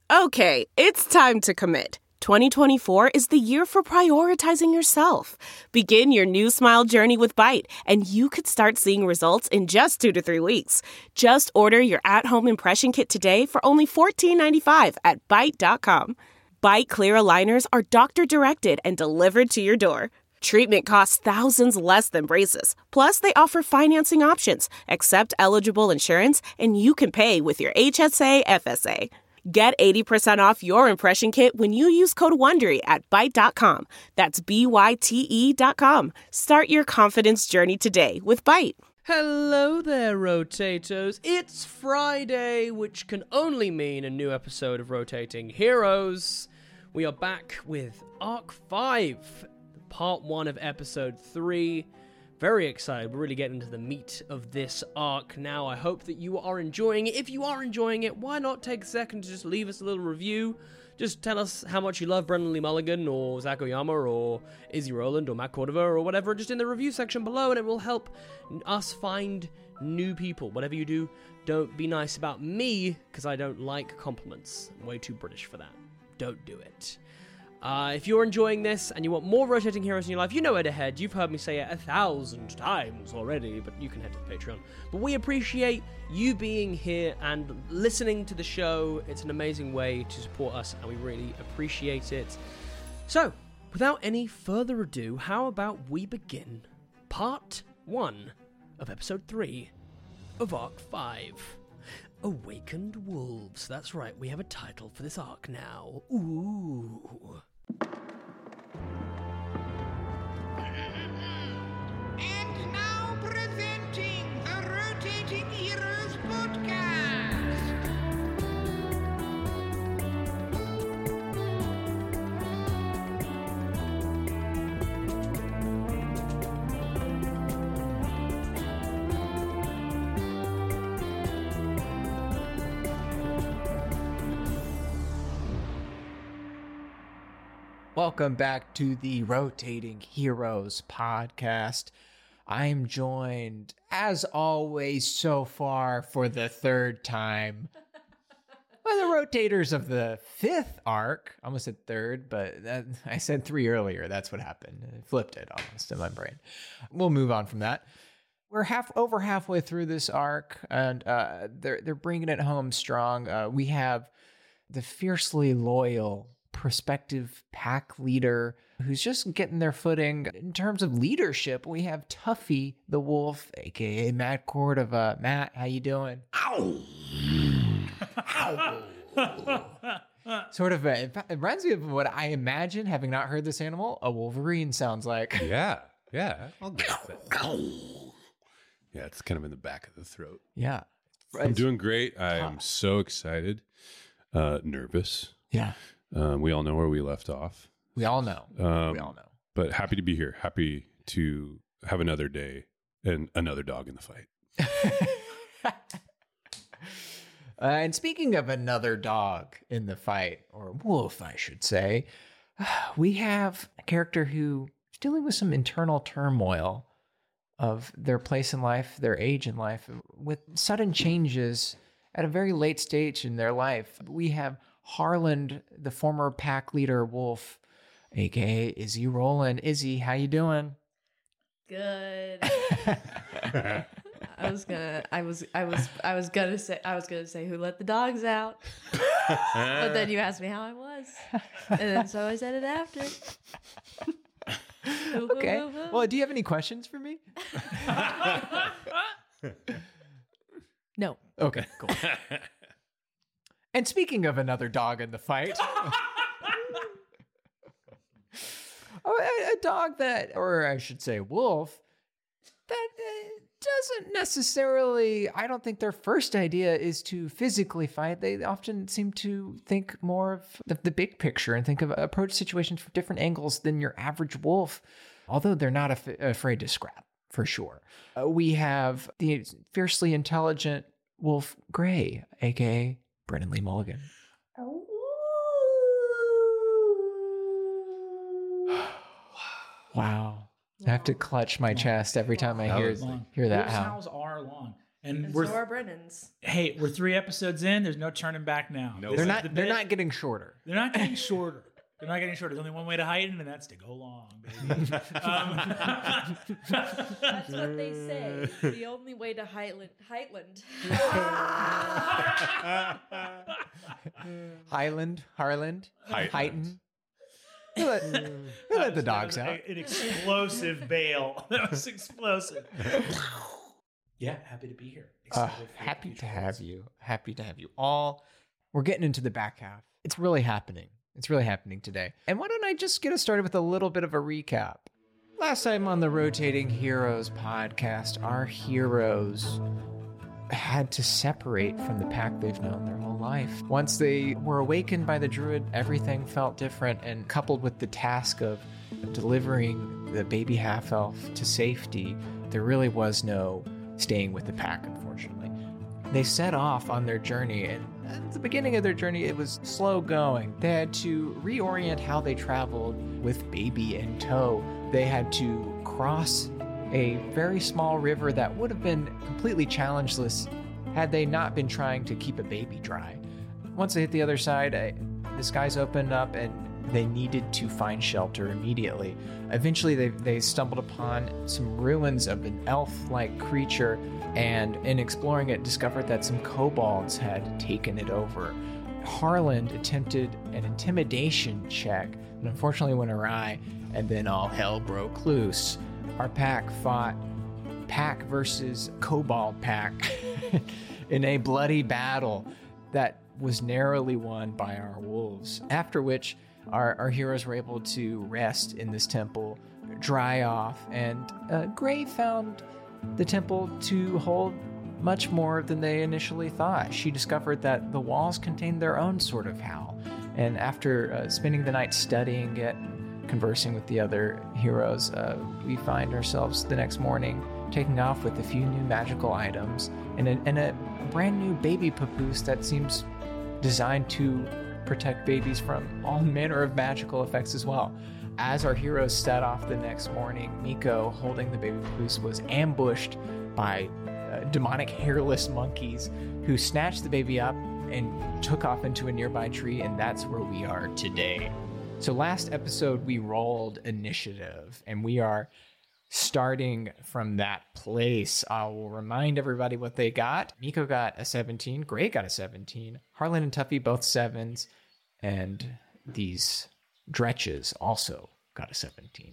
Okay, it's time to commit. 2024 is the year for prioritizing yourself. Begin your new smile journey with Byte, and you could start seeing results in just 2 to 3 weeks. Just order your at-home impression kit today for only $14.95 at Byte.com. Byte Clear aligners are doctor-directed and delivered to your door. Treatment costs thousands less than braces. Plus, they offer financing options, accept eligible insurance, and you can pay with your HSA FSA. Get 80% off your impression kit when you use code WONDERY at Byte.com. That's BYTE.com. Start your confidence journey today with Byte. Hello there, Rotators. It's Friday, which can only mean a new episode of Rotating Heroes. We are back with Arc 5, Part 1 of Episode 3. Very excited. We're really getting into the meat of this arc now. I hope that you are enjoying it. If you are enjoying it, why not take a second to just leave us a little review? Just tell us how much you love Brendan Lee Mulligan, or Zach Oyama, or Izzy Rowland, or Matt Cordova, or whatever, just in the review section below, and it will help us find new people. Whatever you do, don't be nice about me, because I don't like compliments. I'm way too British for that. Don't do it. If you're enjoying this and you want more Rotating Heroes in your life, you know where to head. You've heard me say it 1,000 times already, but you can head to the Patreon. But we appreciate you being here and listening to the show. It's an amazing way to support us, and we really appreciate it. So, without any further ado, how about we begin Part 1 of Episode 3 of Arc 5. Awakened Wolves. That's right, we have a title for this arc now. Ooh. And now presenting the Rotating Heroes podcast. Welcome back to the Rotating Heroes podcast. I'm joined, as always so far, for the third time by the rotators of the fifth arc. I almost said third, but I said 3 earlier. That's what happened. I flipped it almost in my brain. We'll move on from that. We're over halfway through this arc, and they're bringing it home strong. We have the fiercely loyal prospective pack leader who's just getting their footing. In terms of leadership, we have Tuffy the Wolf, aka Matt Cordova. Matt, how you doing? Ow! Ow! Sort of, it reminds me of what I imagine, having not heard this animal, a wolverine sounds like. Yeah, I'll get that. Yeah, it's kind of in the back of the throat. Yeah. I'm doing great. I am so excited. Nervous. Yeah. We all know where we left off. We all know. But happy to be here. Happy to have another day and another dog in the fight. And speaking of another dog in the fight, or wolf, I should say, we have a character who is dealing with some internal turmoil of their place in life, their age in life, with sudden changes at a very late stage in their life. We have Harland, the former pack leader wolf, aka Izzy Rowland. Izzy, how you doing? Good. I was gonna say who let the dogs out, but then you asked me how I was, and then so I said it after. Okay. Well, do you have any questions for me? No. Okay. Cool. And speaking of another dog in the fight, a dog that, or I should say wolf, that doesn't necessarily, I don't think their first idea is to physically fight. They often seem to think more of the big picture and approach situations from different angles than your average wolf, although they're not afraid to scrap, for sure. We have the fiercely intelligent Wolf Gray, aka Brendan Lee Mulligan. Wow. I have to clutch my chest every time I hear that Wolves' howl. howls are long. And And we're so are Brennan's. hey, we're 3 episodes in. There's no turning back now. No. This They're is the not. They're bit. not getting shorter. They're not getting shorter. They're not getting shorter. There's only one way to heighten, and that's to go long, baby. That's what they say. The only way to Heightland. Highland, Harland, Highland. Heighton. We let the dogs That was out. An explosive bail. That was explosive. Yeah, happy to be here. Excited for Happy future to episodes. have you. Happy to have you all. We're getting into the back half. It's really happening. It's really happening today. And why don't I just get us started with a little bit of a recap? Last time on the Rotating Heroes podcast, our heroes had to separate from the pack they've known their whole life. Once they were awakened by the druid, everything felt different, and coupled with the task of delivering the baby half-elf to safety, there really was no staying with the pack, unfortunately. They set off on their journey, and at the beginning of their journey, it was slow going. They had to reorient how they traveled with baby in tow. They had to cross a very small river that would have been completely challengeless had they not been trying to keep a baby dry. Once they hit the other side, the skies opened up and they needed to find shelter immediately. Eventually, they stumbled upon some ruins of an elf-like creature, and in exploring it, discovered that some kobolds had taken it over. Harland attempted an intimidation check, but unfortunately went awry, and then all hell broke loose. Our pack fought pack versus kobold pack in a bloody battle that was narrowly won by our wolves. After which, our heroes were able to rest in this temple, dry off, and Gray found the temple to hold much more than they initially thought. She discovered that the walls contained their own sort of howl, and after spending the night studying it, conversing with the other heroes, we find ourselves the next morning taking off with a few new magical items and a brand new baby papoose that seems designed to protect babies from all manner of magical effects as well. As our heroes set off the next morning, Miko, holding the baby papoose, was ambushed by demonic hairless monkeys who snatched the baby up and took off into a nearby tree, and that's where we are today. So last episode, we rolled initiative, and we are starting from that place. I will remind everybody what they got. Miko got a 17. Gray got a 17. Harlan and Tuffy both 7s. And these Dretches also got a 17.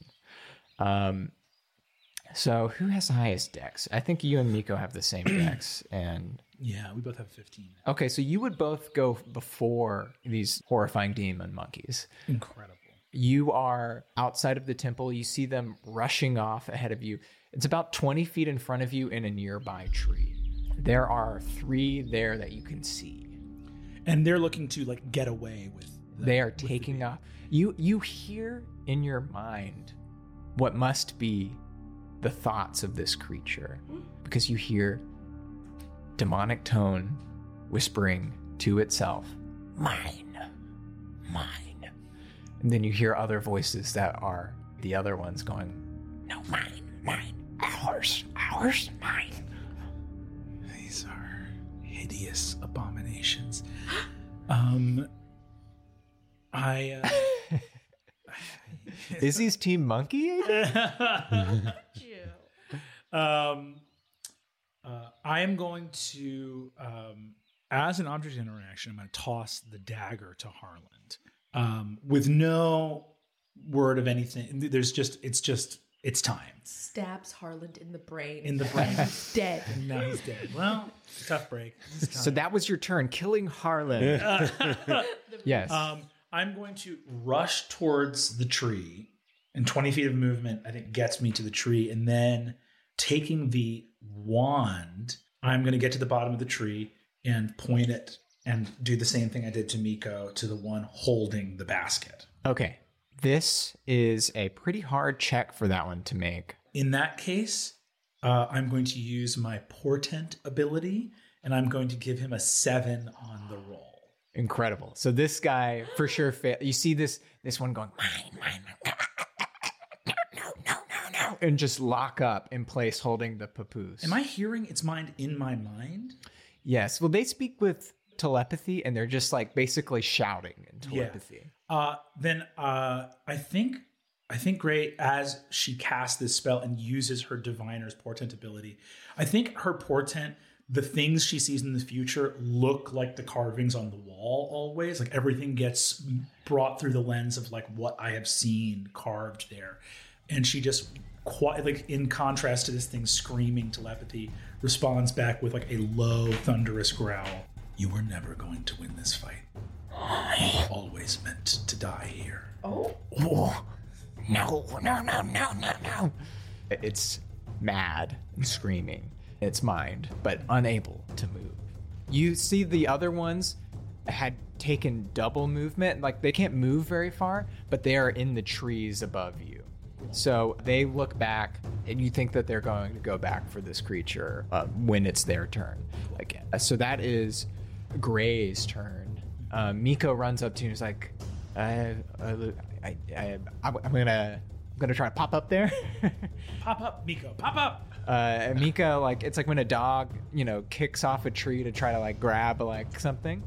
So who has the highest dex? I think you and Miko have the same dex. And Yeah, we both have 15. okay, so you would both go before these horrifying demon monkeys. Incredible. You are outside of the temple. You see them rushing off ahead of you. It's about 20 feet in front of you in a nearby tree. There are 3 there that you can see. And they're looking to like get away with. They are taking off. You hear in your mind what must be the thoughts of this creature, because you hear demonic tone whispering to itself, "Mine, mine." And then you hear other voices that are the other ones going, "No, mine, mine, ours, ours, mine." These are hideous abominations. Izzy's team monkey? I am going to, as an object interaction, I'm going to toss the dagger to Harland with no word of anything. It's time. Stabs Harland in the brain. In the brain. He's dead. Now he's dead. Well, tough break. So that was your turn, killing Harlan. Yes. I'm going to rush towards the tree, and 20 feet of movement, I think, gets me to the tree. And then taking the wand, I'm going to get to the bottom of the tree and point it and do the same thing I did to Miko to the one holding the basket. Okay. This is a pretty hard check for that one to make. In that case, I'm going to use my portent ability, and I'm going to give him a 7 on the roll. Incredible. So this guy for sure failed. You see this one going, "Mine, mine, mine." No. and just lock up in place holding the papoose. Am I hearing its mind in my mind? Yes. Well, they speak with telepathy and they're just like basically shouting in telepathy. Then I think Gray, as she casts this spell and uses her diviner's portent ability, I think her portent, the things she sees in the future look like the carvings on the wall always. Like everything gets brought through the lens of like what I have seen carved there. And she just like in contrast to this thing screaming telepathy, responds back with like a low, thunderous growl. You were never going to win this fight. You always meant to die here. Oh, no. It's mad and screaming its mind, but unable to move. You see the other ones had taken double movement. Like they can't move very far, but they are in the trees above you. So they look back and you think that they're going to go back for this creature when it's their turn again. So that is Gray's turn. Miko runs up to you and is like, I'm gonna try to pop up there. Pop up, Miko, pop up. Miko, like it's like when a dog, kicks off a tree to try to like grab like something.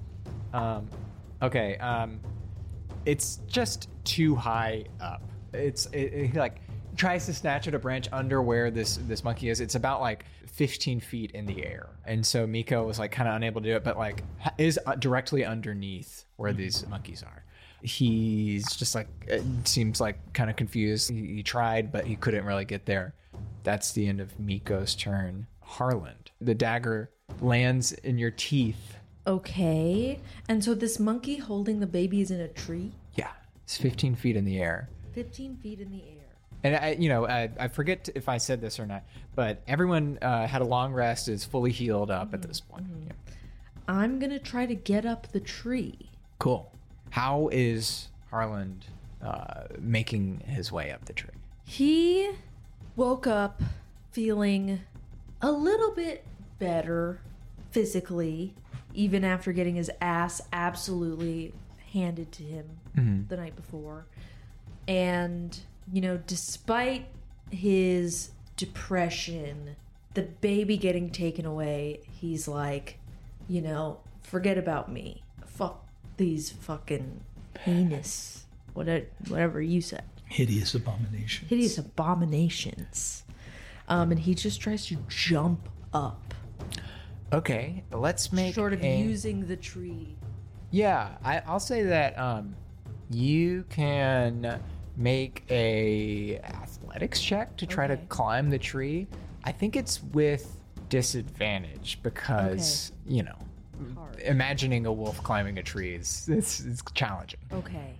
It's just too high up. He like tries to snatch at a branch under where this monkey is. It's about like 15 feet in the air, and so Miko was like kind of unable to do it, but like is directly underneath where these monkeys are. He's just like, it seems like kind of confused. He tried, but he couldn't really get there. That's the end of Miko's turn. Harland, the dagger lands in your teeth. Okay. And so this monkey holding the baby is in a tree? Yeah, it's 15 feet in the air. 15 feet in the air. And I forget if I said this or not, but everyone had a long rest, is fully healed up at this point. Yeah. I'm going to try to get up the tree. Cool. How is Harland making his way up the tree? He woke up feeling a little bit better physically, even after getting his ass absolutely handed to him the night before. And, despite his depression, the baby getting taken away, he's like, forget about me. Fuck these fucking heinous, whatever you said. Hideous abominations. Hideous abominations. And he just tries to jump up. Okay, let's make Short of using the tree. Yeah, I'll say that you can make a athletics check to try to climb the tree. I think it's with disadvantage because, Hard. imagining a wolf climbing a tree is it's challenging. Okay.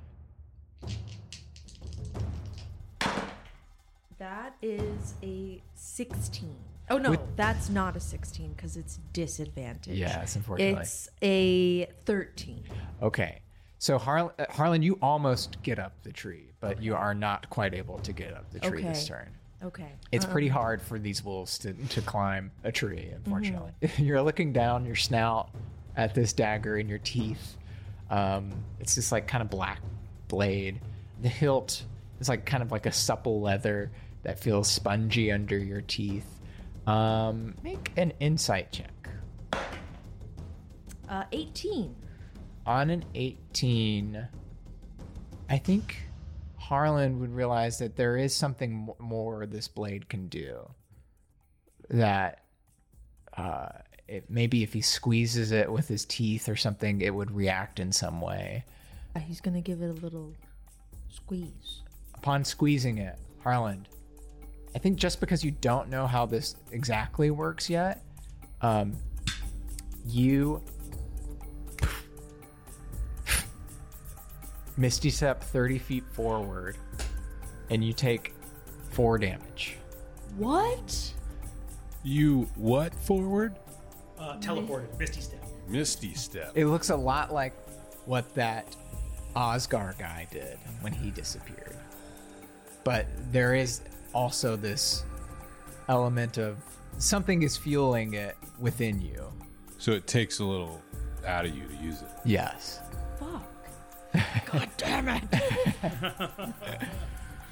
That is a 16. Oh, no, that's not a 16 because it's disadvantage. Yes, unfortunately. It's a 13. Okay. So Harlan, you almost get up the tree, but you are not quite able to get up the tree this turn. Okay. It's pretty hard for these wolves to climb a tree, unfortunately. You're looking down your snout at this dagger in your teeth. It's this like kind of black blade. The hilt is like kind of like a supple leather that feels spongy under your teeth. Make an insight check. 18. On an 18, I think Harlan would realize that there is something more this blade can do. That maybe if he squeezes it with his teeth or something, it would react in some way. He's going to give it a little squeeze. Upon squeezing it, Harlan, I think just because you don't know how this exactly works yet, you Misty Step 30 feet forward, and you take 4 damage. What? You what forward? Teleported. Misty Step. Misty Step. It looks a lot like what that Osgar guy did when he disappeared. But there is also this element of something is fueling it within you. So it takes a little out of you to use it. Yes. Fuck. God damn it.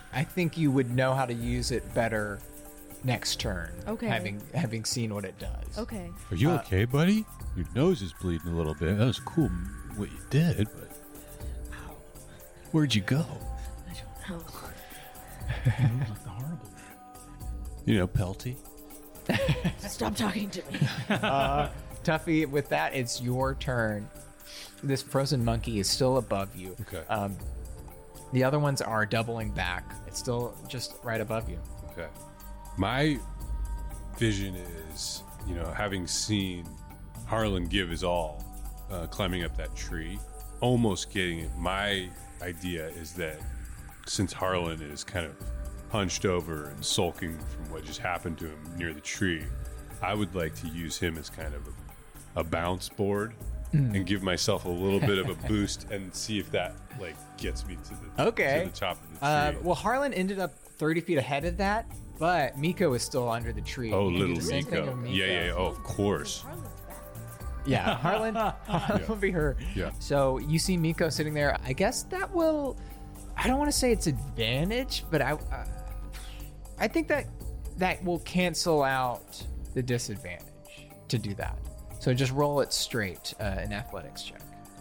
I think you would know how to use it better next turn. Okay. Having seen what it does. Okay. Are you okay, buddy? Your nose is bleeding a little bit. That was cool what you did, but where'd you go? I don't know. You look like the horrible man. You know, Pelty. Stop talking to me. Tuffy, with that, it's your turn. This frozen monkey is still above you. Okay. The other ones are doubling back. It's still just right above you. Okay. My vision is, having seen Harlan give his all, climbing up that tree, almost getting it. My idea is that since Harlan is kind of hunched over and sulking from what just happened to him near the tree, I would like to use him as kind of a bounce board and give myself a little bit of a boost and see if that gets me to the top of the tree. Well, Harlan ended up 30 feet ahead of that, but Miko is still under the tree. Oh, You can do little the same thing Miko. with Yeah. Oh, of course. Yeah, Harlan will be her. Yeah. So you see Miko sitting there. I guess that will. I don't want to say it's advantage, but I think that will cancel out the disadvantage to do that. So just roll it straight, an athletics check.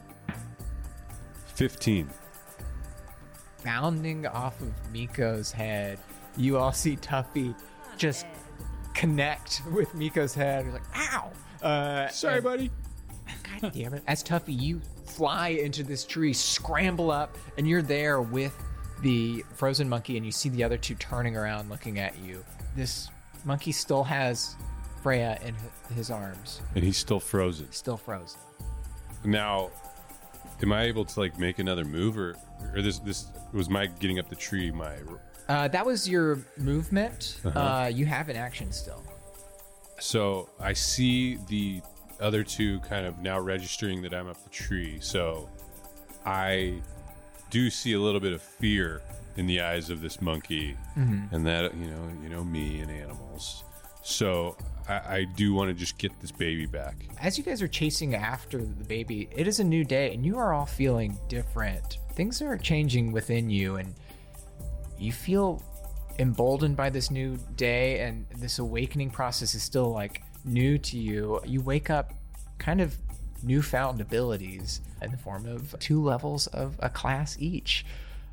15. Bounding off of Miko's head, you all see Tuffy just connect with Miko's head. He's like, ow! Sorry, buddy. God damn it. As Tuffy, you fly into this tree, scramble up, and you're there with the frozen monkey, and you see the other two turning around looking at you. This monkey still has Freya in his arms, And he's still frozen. still frozen. Now, am I able to make another move, or this was my getting up the tree? That was your movement. You have an action still. So I see the other two kind of now registering that I'm up the tree. So I do see a little bit of fear in the eyes of this monkey, and that you know me and animals. So I do want to just get this baby back. As you guys are chasing after the baby, it is a new day, and you are all feeling different. Things are changing within you, and you feel emboldened by this new day, and this awakening process is still new to you. You wake up kind of newfound abilities in the form of 2 levels of a class each.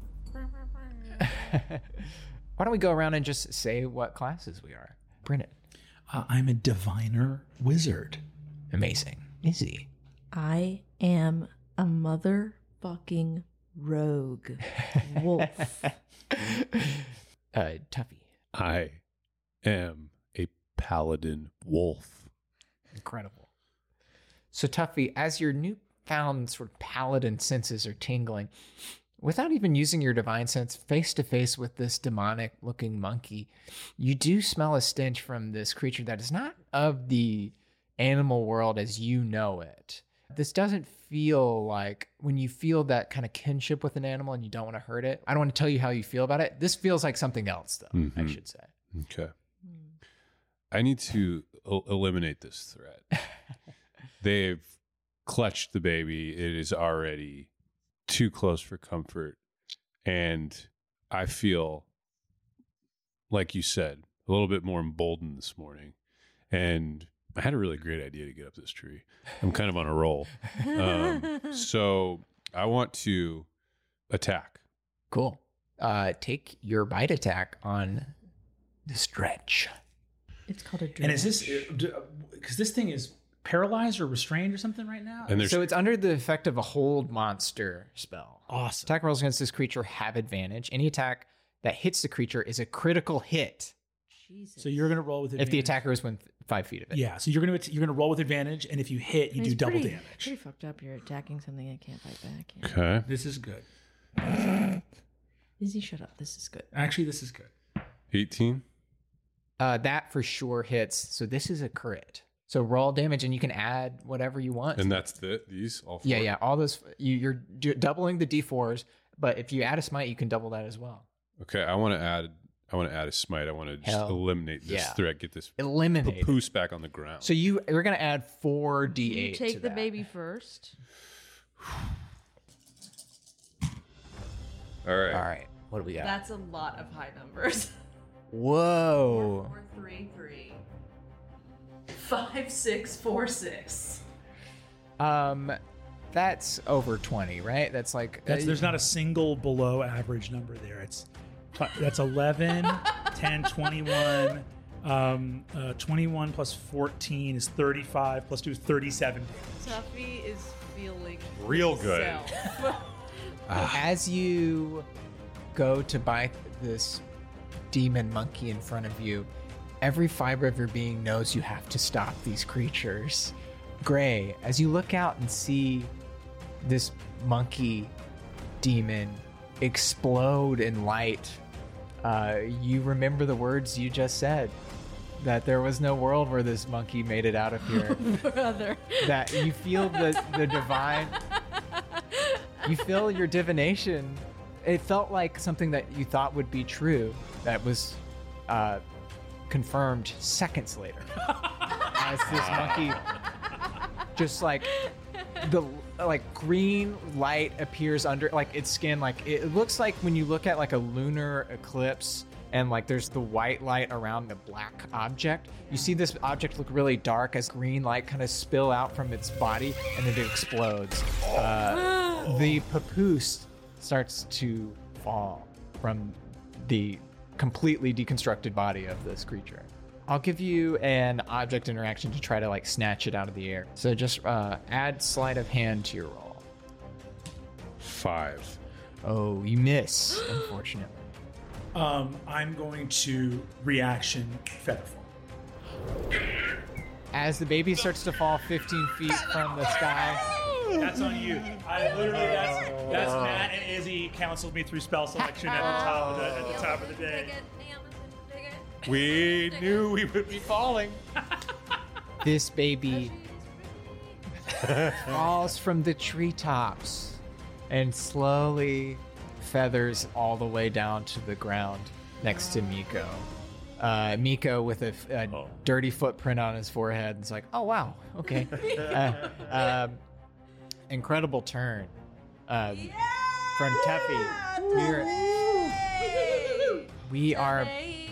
Why don't we go around and just say what classes we are? Brennan. I'm a diviner wizard. Amazing. Izzy. I am a motherfucking rogue wolf. Tuffy. I am a paladin wolf. Incredible. So Tuffy, as your newfound sort of paladin senses are tingling, without even using your divine sense, face to face with this demonic looking monkey, you do smell a stench from this creature that is not of the animal world as you know it. This doesn't feel like when you feel that kind of kinship with an animal and you don't want to hurt it. I don't want to tell you how you feel about it. This feels like something else, though, I should say. Okay. I need to eliminate this threat. They've clutched the baby. It is already too close for comfort. And I feel, like you said, a little bit more emboldened this morning. And I had a really great idea to get up this tree. I'm kind of on a roll. So I want to attack. Cool. Take your bite attack on the stretch. It's called a drench. And is this because this thing is paralyzed or restrained or something right now? And there's So it's under the effect of a hold monster spell. Awesome. Attack rolls against this creature have advantage. Any attack that hits the creature is a critical hit Jesus. So you're gonna roll with advantage. if the attacker is within 5 feet of it. Yeah. So you're gonna roll with advantage, and if you hit, you do It's double pretty, damage. Pretty fucked up. You're attacking something I can't fight back. Yeah. okay. This is good. Izzy, shut up. This is good. Actually, this is good. 18. That for sure hits. So this is a crit. So roll damage, and you can add whatever you want. And that's these all 4. yeah. All those you're doubling the d4s, but if you add a smite, you can double that as well. Okay. I want to add a smite. I want to just Hell, eliminate this yeah. threat. Get this Eliminate. papoose back on the ground. So we're gonna add 4 d8. You take to the that. baby first. all right. All right. What do we got? That's a lot of high numbers. Whoa. 4, 3, 3. 5, 6, 4, 6. That's over 20, right? That's like There's not a single below average number there. That's 11, 10, 21. 21 plus 14 is 35 plus 2 is 37. Tuffy is feeling Real good. himself. As you go to bite this demon monkey in front of you, every fiber of your being knows you have to stop these creatures. Gray, as you look out and see this monkey demon explode in light, you remember the words you just said, that there was no world where this monkey made it out of here. Brother. That you feel the divine, you feel your divination. It felt like something that you thought would be true that was confirmed seconds later. As this monkey just like the green light appears under like its skin, like it looks like when you look at like a lunar eclipse and like there's the white light around the black object, you see this object look really dark as green light kind of spill out from its body and then it explodes. The papoose starts to fall from the completely deconstructed body of this creature. I'll give you an object interaction to try to like snatch it out of the air. So just add sleight of hand to your roll. 5. Oh, you miss, unfortunately. I'm going to reaction Featherfall. As the baby starts to fall 15 feet from the sky, That's on you. I literally that's Matt and Izzy counseled me through spell selection at the top of the day. We knew we would be falling. this baby falls from the treetops and slowly feathers all the way down to the ground next to Miko. Miko with a dirty footprint on his forehead is like, oh wow, okay. Incredible turn from Tuffy. We are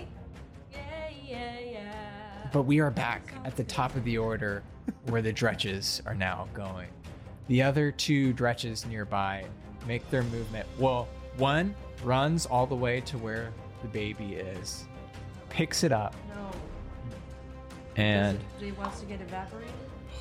But we are back at the top of the order where the Dretches are now going. The other 2 Dretches nearby make their movement. Well, one runs all the way to where the baby is, picks it up, No. and He wants to get evaporated?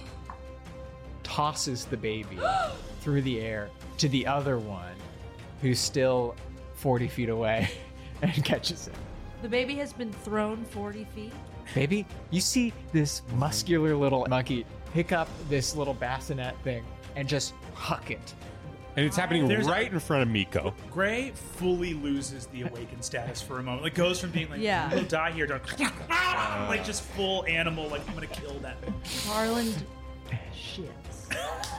tosses the baby through the air to the other one who's still 40 feet away and catches it. The baby has been thrown 40 feet? Baby, you see this muscular little monkey pick up this little bassinet thing and just huck it. And it's happening There's right in front of Miko. Gray fully loses the awakened status for a moment. Like goes from being like, Yeah. "You'll die here," to like just full animal. Like I'm gonna kill that. Harlan shits.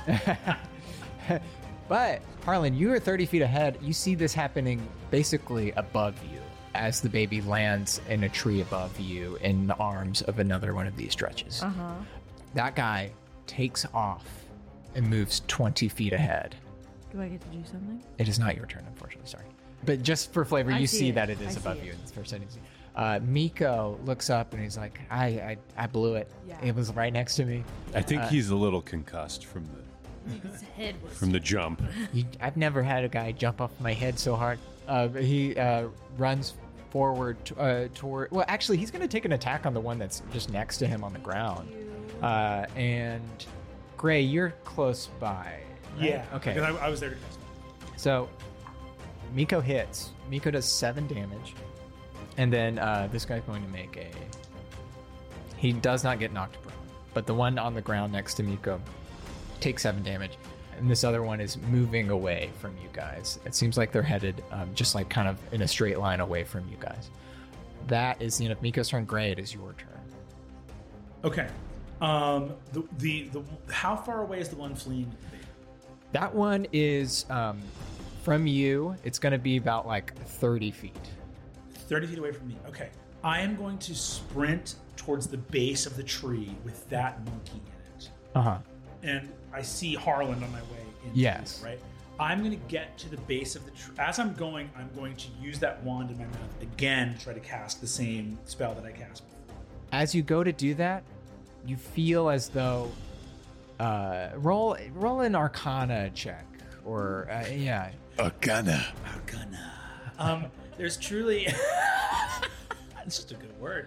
But, Harlan, you are 30 feet ahead. You see this happening basically above you as the baby lands in a tree above you in the arms of another one of these Dretches. Uh-huh. That guy takes off and moves 20 feet ahead. Do I get to do something? It is not your turn, unfortunately. Sorry. But just for flavor, I you see see it. that it I is see above it. you in this first sentence. Miko looks up and he's like, I blew it. Yeah. It was right next to me. I think he's a little concussed from His head was... the jump. I've never had a guy jump off my head so hard. He runs forward toward... Well, actually, he's going to take an attack on the one that's just next to him on the ground. And Gray, you're close by. Right? Yeah. Okay. Because I was there to test. So Miko hits. Miko does 7 damage. And then this guy's going to make a... He does not get knocked prone. But the one on the ground next to Miko takes 7 damage. And this other one is moving away from you guys. It seems like they're headed just like kind of in a straight line away from you guys. That is the end of Miko's turn. Gray, it is your turn. Okay. The how far away is the one fleeing? That one is from you. It's going to be about like 30 feet. 30 feet away from me. Okay. I am going to sprint towards the base of the tree with that monkey in it. Uh-huh. And I see Harlan on my way in. Yes. Right? I'm going to get to the base of the tree. As I'm going to use that wand in my mouth again to try to cast the same spell that I cast before. As you go to do that, you feel as though roll an Arcana check, or Arcana. There's truly it's just a good word.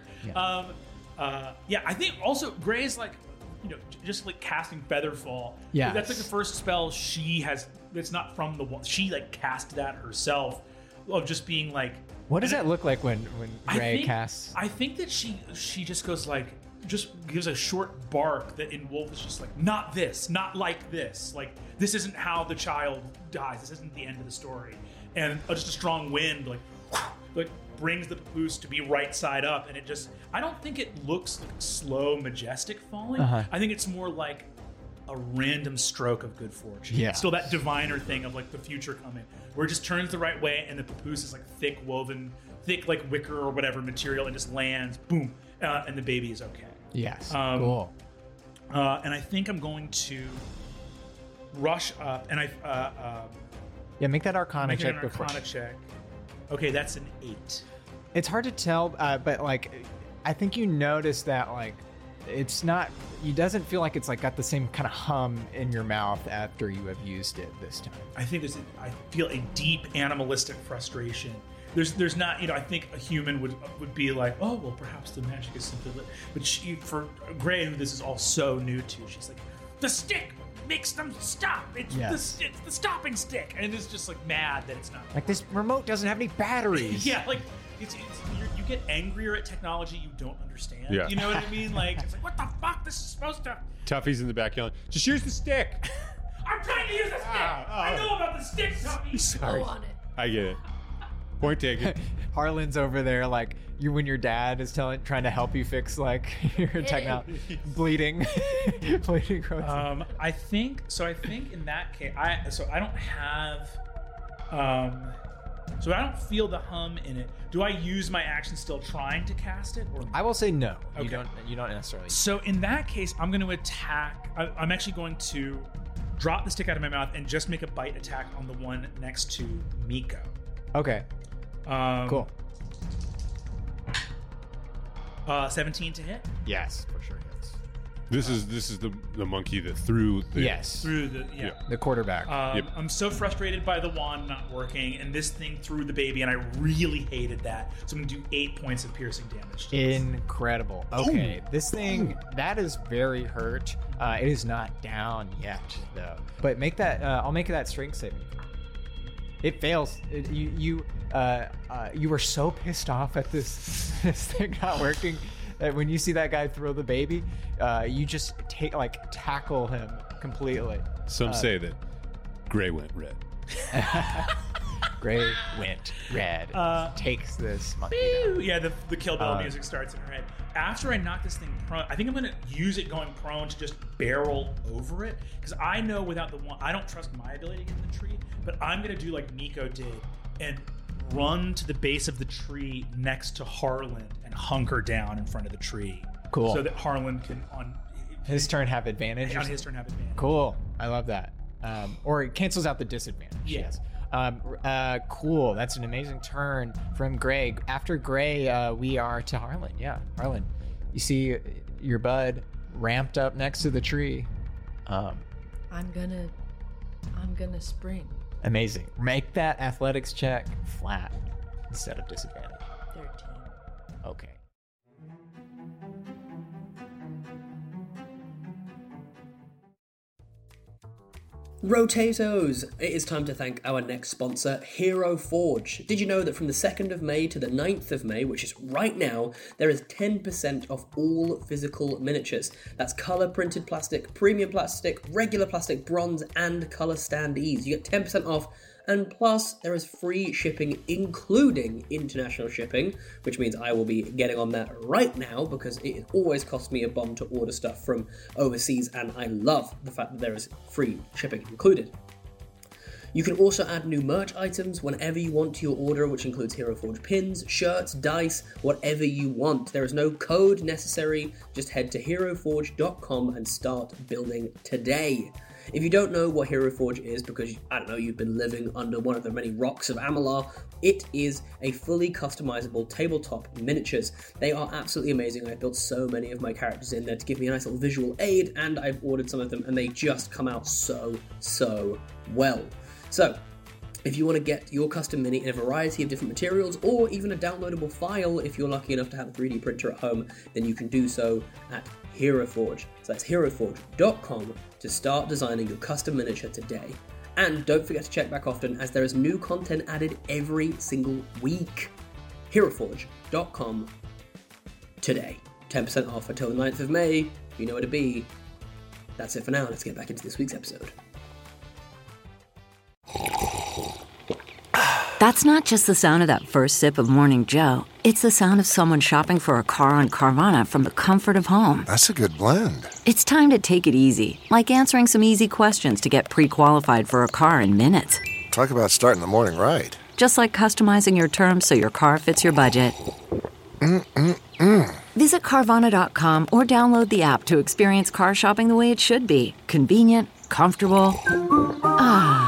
I think also Gray's like, just like casting Featherfall. Yeah, that's like the first spell she has. It's not from the one she like cast that herself, of just being like. What does that look like when Gray casts? I think that she just goes like, just gives a short bark that in Wolf is just like, not this, not like this. Like, this isn't how the child dies. This isn't the end of the story. And just a strong wind like brings the papoose to be right side up, and it just, I don't think it looks like slow, majestic falling. I think it's more like a random stroke of good fortune. Yeah. Still that diviner thing of like the future coming, where it just turns the right way and the papoose is like thick like wicker or whatever material, and just lands, boom, and the baby is okay. Yes. Cool. And I think I'm going to rush up, and make that Arcana make check an before. Arcana check. Okay, that's an 8. It's hard to tell, but like, I think you notice that like, it's not. It doesn't feel like it's like got the same kind of hum in your mouth after you have used it this time. I think I feel a deep animalistic frustration. There's not, I think a human would be like, oh well, perhaps the magic is simply lit. But for Gray, who this is all so new to, she's like, the stick makes them stop. It's the stopping stick, and it's just like mad that it's not. Like, this remote doesn't have any batteries. Yeah, like you get angrier at technology you don't understand. Yeah. You know what I mean? Like, it's like, what the fuck? This is supposed to. Tuffy's in the back yelling, just use the stick. I'm trying to use the stick. I know about the stick, Tuffy. Sorry. Go on it. I get it. Point taken. Harlan's over there, like when your dad is trying to help you fix like your technology, bleeding. I think in that case, I don't have, so I don't feel the hum in it. Do I use my action still trying to cast it, or I will say no. Okay. You don't necessarily. So in that case, I'm going to attack. I'm actually going to drop the stick out of my mouth and just make a bite attack on the one next to Miko. Okay. Cool. 17 to hit. Yes, for sure hits. This is the monkey that threw the Through the the quarterback. I'm so frustrated by the wand not working, and this thing threw the baby, and I really hated that. So I'm gonna do 8 points of piercing damage. Incredible. Okay, this thing that is very hurt. It is not down yet though. But make that. I'll make that strength saving. It fails. You were so pissed off at this thing not working that when you see that guy throw the baby, you just tackle him completely. Some say that Gray went red. Gray went red. Takes this monkey down. Yeah, the Kill Bill music starts in her head. After I knock this thing prone, I think I'm going to use it going prone to just barrel over it. Because I know without the one, I don't trust my ability to get in the tree, but I'm going to do like Miko did and run to the base of the tree next to Harlan and hunker down in front of the tree. Cool. So that Harlan can, on his turn, have advantage. on his turn, have advantage. Cool. I love that. Or it cancels out the disadvantage. Yes. Cool. That's an amazing turn from Greg. After Gray, we are to Harlan. Yeah, Harlan. You see your bud ramped up next to the tree. I'm gonna spring. Amazing. Make that athletics check flat instead of disadvantage. 13. Okay. Rotatoes! It is time to thank our next sponsor, Hero Forge. Did you know that from the 2nd of May to the 9th of May, which is right now, there is 10% off all physical miniatures? That's colour printed plastic, premium plastic, regular plastic, bronze, and colour standees. You get 10% off, and plus there is free shipping, including international shipping, which means I will be getting on that right now because it always costs me a bomb to order stuff from overseas, and I love the fact that there is free shipping included. You can also add new merch items whenever you want to your order, which includes Hero Forge pins, shirts, dice, whatever you want. There is no code necessary, just head to heroforge.com and start building today. If you don't know what Hero Forge is because, I don't know, you've been living under one of the many rocks of Amalar, it is a fully customizable tabletop miniatures. They are absolutely amazing. I've built so many of my characters in there to give me a nice little visual aid, and I've ordered some of them, and they just come out so well. So, if you want to get your custom mini in a variety of different materials, or even a downloadable file if you're lucky enough to have a 3D printer at home, then you can do so at Hero Forge. So that's heroforge.com to start designing your custom miniature today. And don't forget to check back often, as there is new content added every single week. heroforge.com today. 10% off until the 9th of May. You know where to be. That's it for now. Let's get back into this week's episode. That's not just the sound of that first sip of Morning Joe. It's the sound of someone shopping for a car on Carvana from the comfort of home. That's a good blend. It's time to take it easy, like answering some easy questions to get pre-qualified for a car in minutes. Talk about starting the morning right. Just like customizing your terms so your car fits your budget. Visit Carvana.com or download the app to experience car shopping the way it should be. Convenient, comfortable. Ah.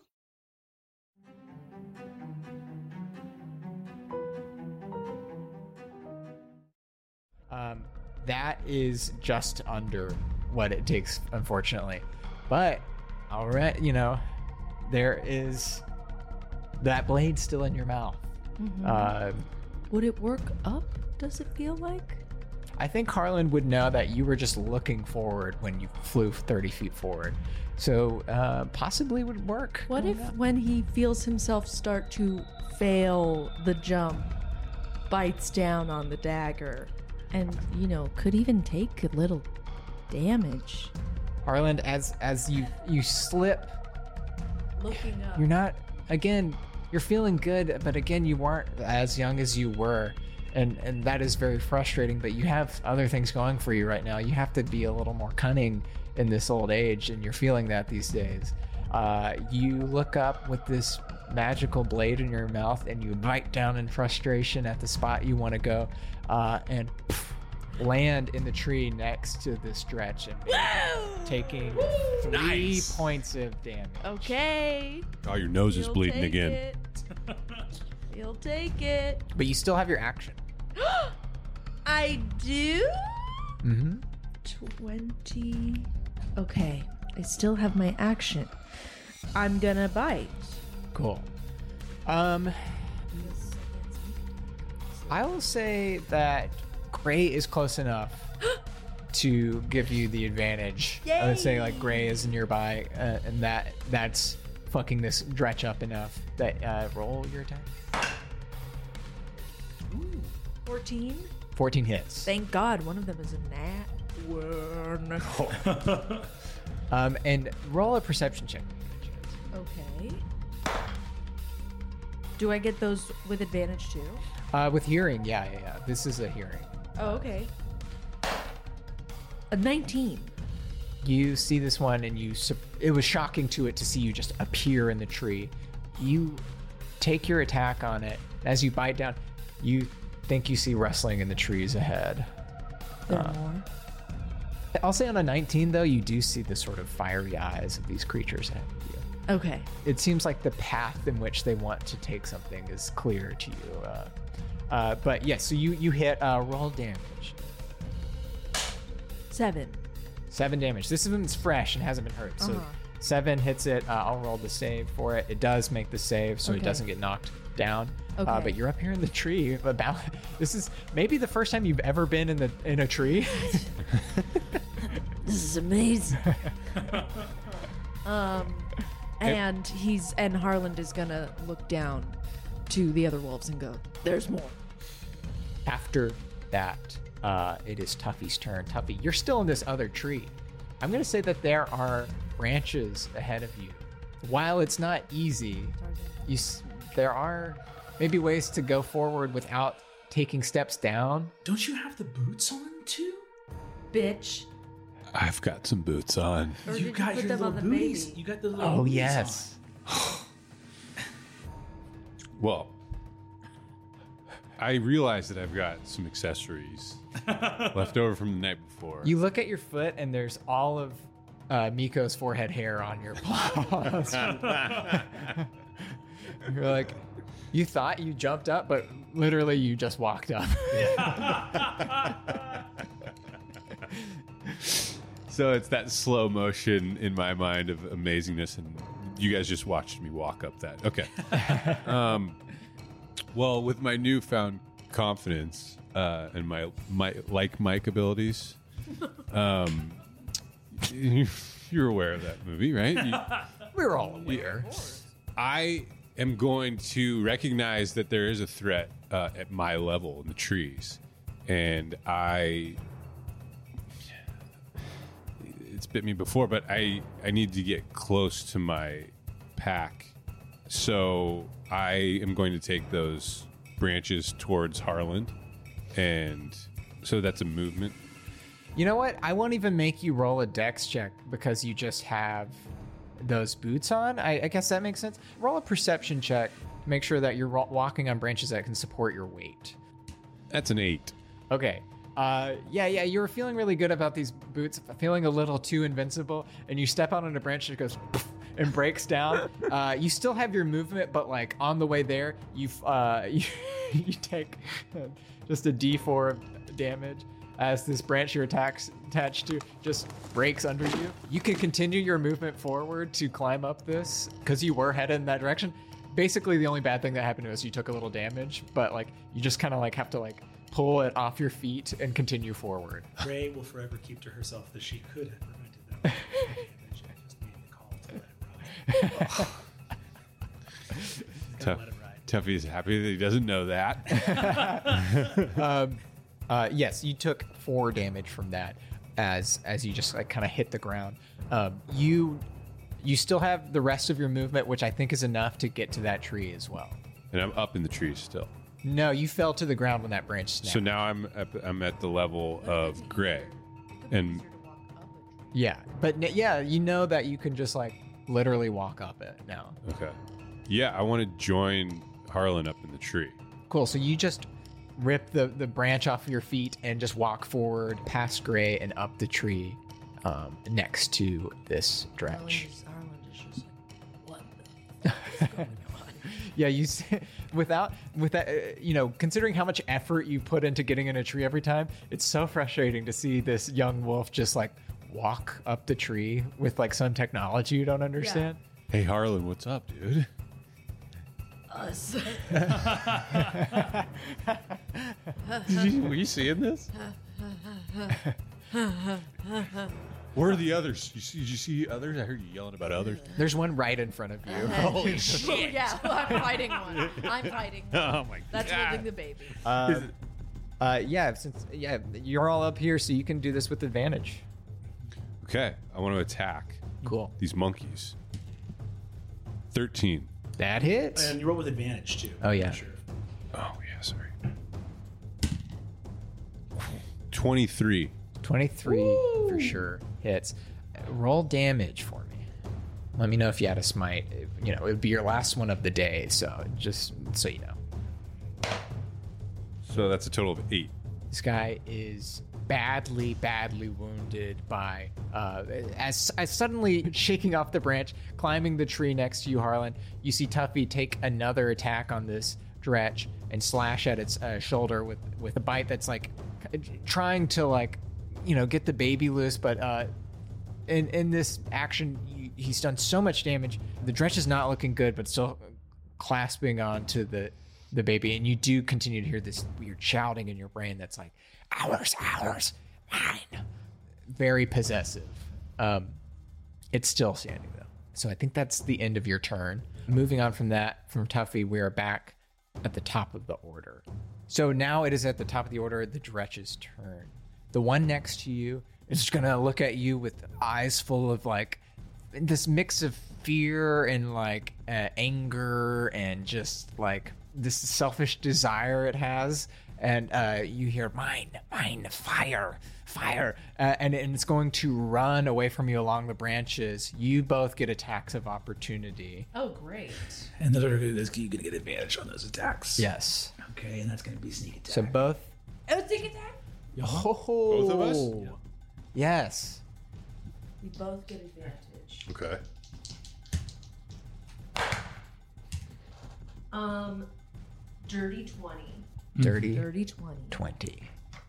That is just under what it takes, unfortunately. But, alright, you know, there is that blade still in your mouth. Mm-hmm. Would it work up, does it feel like? I think Harlan would know that you were just looking forward when you flew 30 feet forward. So, possibly would work. What if when he feels himself start to fail the jump, bites down on the dagger, and, you know, could even take a little damage? Harlan, as you slip, Looking up. you're not, again, you're feeling good, but again, you weren't as young as you were. And that is very frustrating, but you have other things going for you right now. You have to be a little more cunning in this old age, and you're feeling that these days. You look up with this magical blade in your mouth, and you bite down in frustration at the spot you want to go, and land in the tree next to the stretch, and taking 3 points of damage. Okay. Oh, your nose is You'll bleeding take again. it. You'll take it. But you still have your action. I do? Mm-hmm. 20. Okay. I still have my action. I'm gonna bite. Cool. I will say that Gray is close enough to give you the advantage. I would say like Gray is nearby, and that's fucking this Dretch up enough that roll your attack. 14. 14 hits. Thank God one of them is a nat one. And roll a perception check. Okay. Do I get those with advantage too? With hearing, yeah. This is a hearing. Oh, okay. A 19. You see this one, and it was shocking to it to see you just appear in the tree. You take your attack on it. As you bite down, you think you see rustling in the trees ahead. There are more. I'll say on a 19, though, you do see the sort of fiery eyes of these creatures ahead of you. Okay. It seems like the path in which they want to take something is clear to you. But yes, so you hit roll damage. 7. 7 damage. This one's fresh and hasn't been hurt. So 7 hits it. I'll roll the save for it. It does make the save, so it doesn't get knocked down. Okay. But you're up here in the tree. This is maybe the first time you've ever been in a tree. This is amazing. And Harland is gonna look down to the other wolves and go, "There's more." After that, it is Tuffy's turn. Tuffy, you're still in this other tree. I'm gonna say that there are branches ahead of you. While it's not easy, there are maybe ways to go forward without taking steps down. Don't you have the boots on too? Bitch. I've got some boots on. Or did You you got put your them little on the booties. baby? You got the little Oh booties yes. Well, I realize that I've got some accessories left over from the night before. You look at your foot, and there's all of Miko's forehead hair on your paws. You're like, you thought you jumped up, but literally you just walked up. So it's that slow motion in my mind of amazingness, and you guys just watched me walk up that. Okay. Well, with my newfound confidence and my like Mike abilities, you're aware of that movie, right? We're all aware. I am going to recognize that there is a threat at my level in the trees, and it's bit me before, but I need to get close to my pack, so I am going to take those branches towards Harland, and so that's a movement. You know what? I won't even make you roll a dex check because you just have those boots on. I guess that makes sense. Roll a perception check. Make sure that you're walking on branches that can support your weight. That's an 8. Okay. Yeah, you were feeling really good about these boots, feeling a little too invincible, and you step out on a branch and it goes poof, and breaks down. You still have your movement, but like on the way there, you take just a D4 of damage as this branch you're attached to just breaks under you. You can continue your movement forward to climb up this because you were headed in that direction. Basically, the only bad thing that happened was you took a little damage, but like you just kind of like have to like pull it off your feet and continue forward. Ray will forever keep to herself that she could have prevented that. And she just made the call to let it ride. Tuffy is happy that he doesn't know that. Yes, you took 4 damage from that as you just like kind of hit the ground. You still have the rest of your movement, which I think is enough to get to that tree as well. And I'm up in the trees still. No, you fell to the ground when that branch snapped. So now I'm at the level of Gray, and yeah, but yeah, you know that you can just like literally walk up it now. okay, yeah, I want to join Harlan up in the tree. Cool. So you just rip the branch off of your feet and just walk forward past Gray and up the tree next to this dretch. Arlen is just like, what the fuck is going on? Yeah, you see, without that, considering how much effort you put into getting in a tree every time, it's so frustrating to see this young wolf just like walk up the tree with like some technology you don't understand. Hey Harlan, what's up, dude? Us. Were you seeing this? Where are the others? Did you see others? I heard you yelling about others. There's one right in front of you. Holy shit! Oh, yeah, I'm fighting one. I'm fighting one. Oh my god! That's holding the baby. You're all up here, so you can do this with advantage. Okay, I want to attack Cool. these monkeys. 13. That hits. And you roll with advantage too. Oh, yeah. I'm sure. Oh yeah, sorry. 23. 23 for sure hits. Roll damage for me. Let me know if you had a smite. It would be your last one of the day, so just so you know. So that's a total of 8. This guy is badly wounded by as suddenly shaking off the branch, climbing the tree next to you, Harlan. You see Tuffy take another attack on this dretch and slash at its shoulder with a bite that's like trying to like get the baby loose, but in this action he's done so much damage. The dretch is not looking good, but still clasping onto the baby, and you do continue to hear this weird shouting in your brain that's like, ours, mine. Very possessive. It's still standing though. So I think that's the end of your turn. Moving on from Tuffy, we are back at the top of the order. So now it is at the top of the order, the dretch's turn. The one next to you is gonna look at you with eyes full of like this mix of fear and like anger and just like this selfish desire it has. And you hear mine, fire, and it's going to run away from you along the branches. You both get attacks of opportunity. Oh, great. And those are you're going to get advantage on those attacks. Yes. Okay, and that's going to be sneak attack. So both. Oh, sneak attack? Oh, Both of us? Yes. We both get advantage. Okay. Dirty 20. Dirty Dirty 20. 20.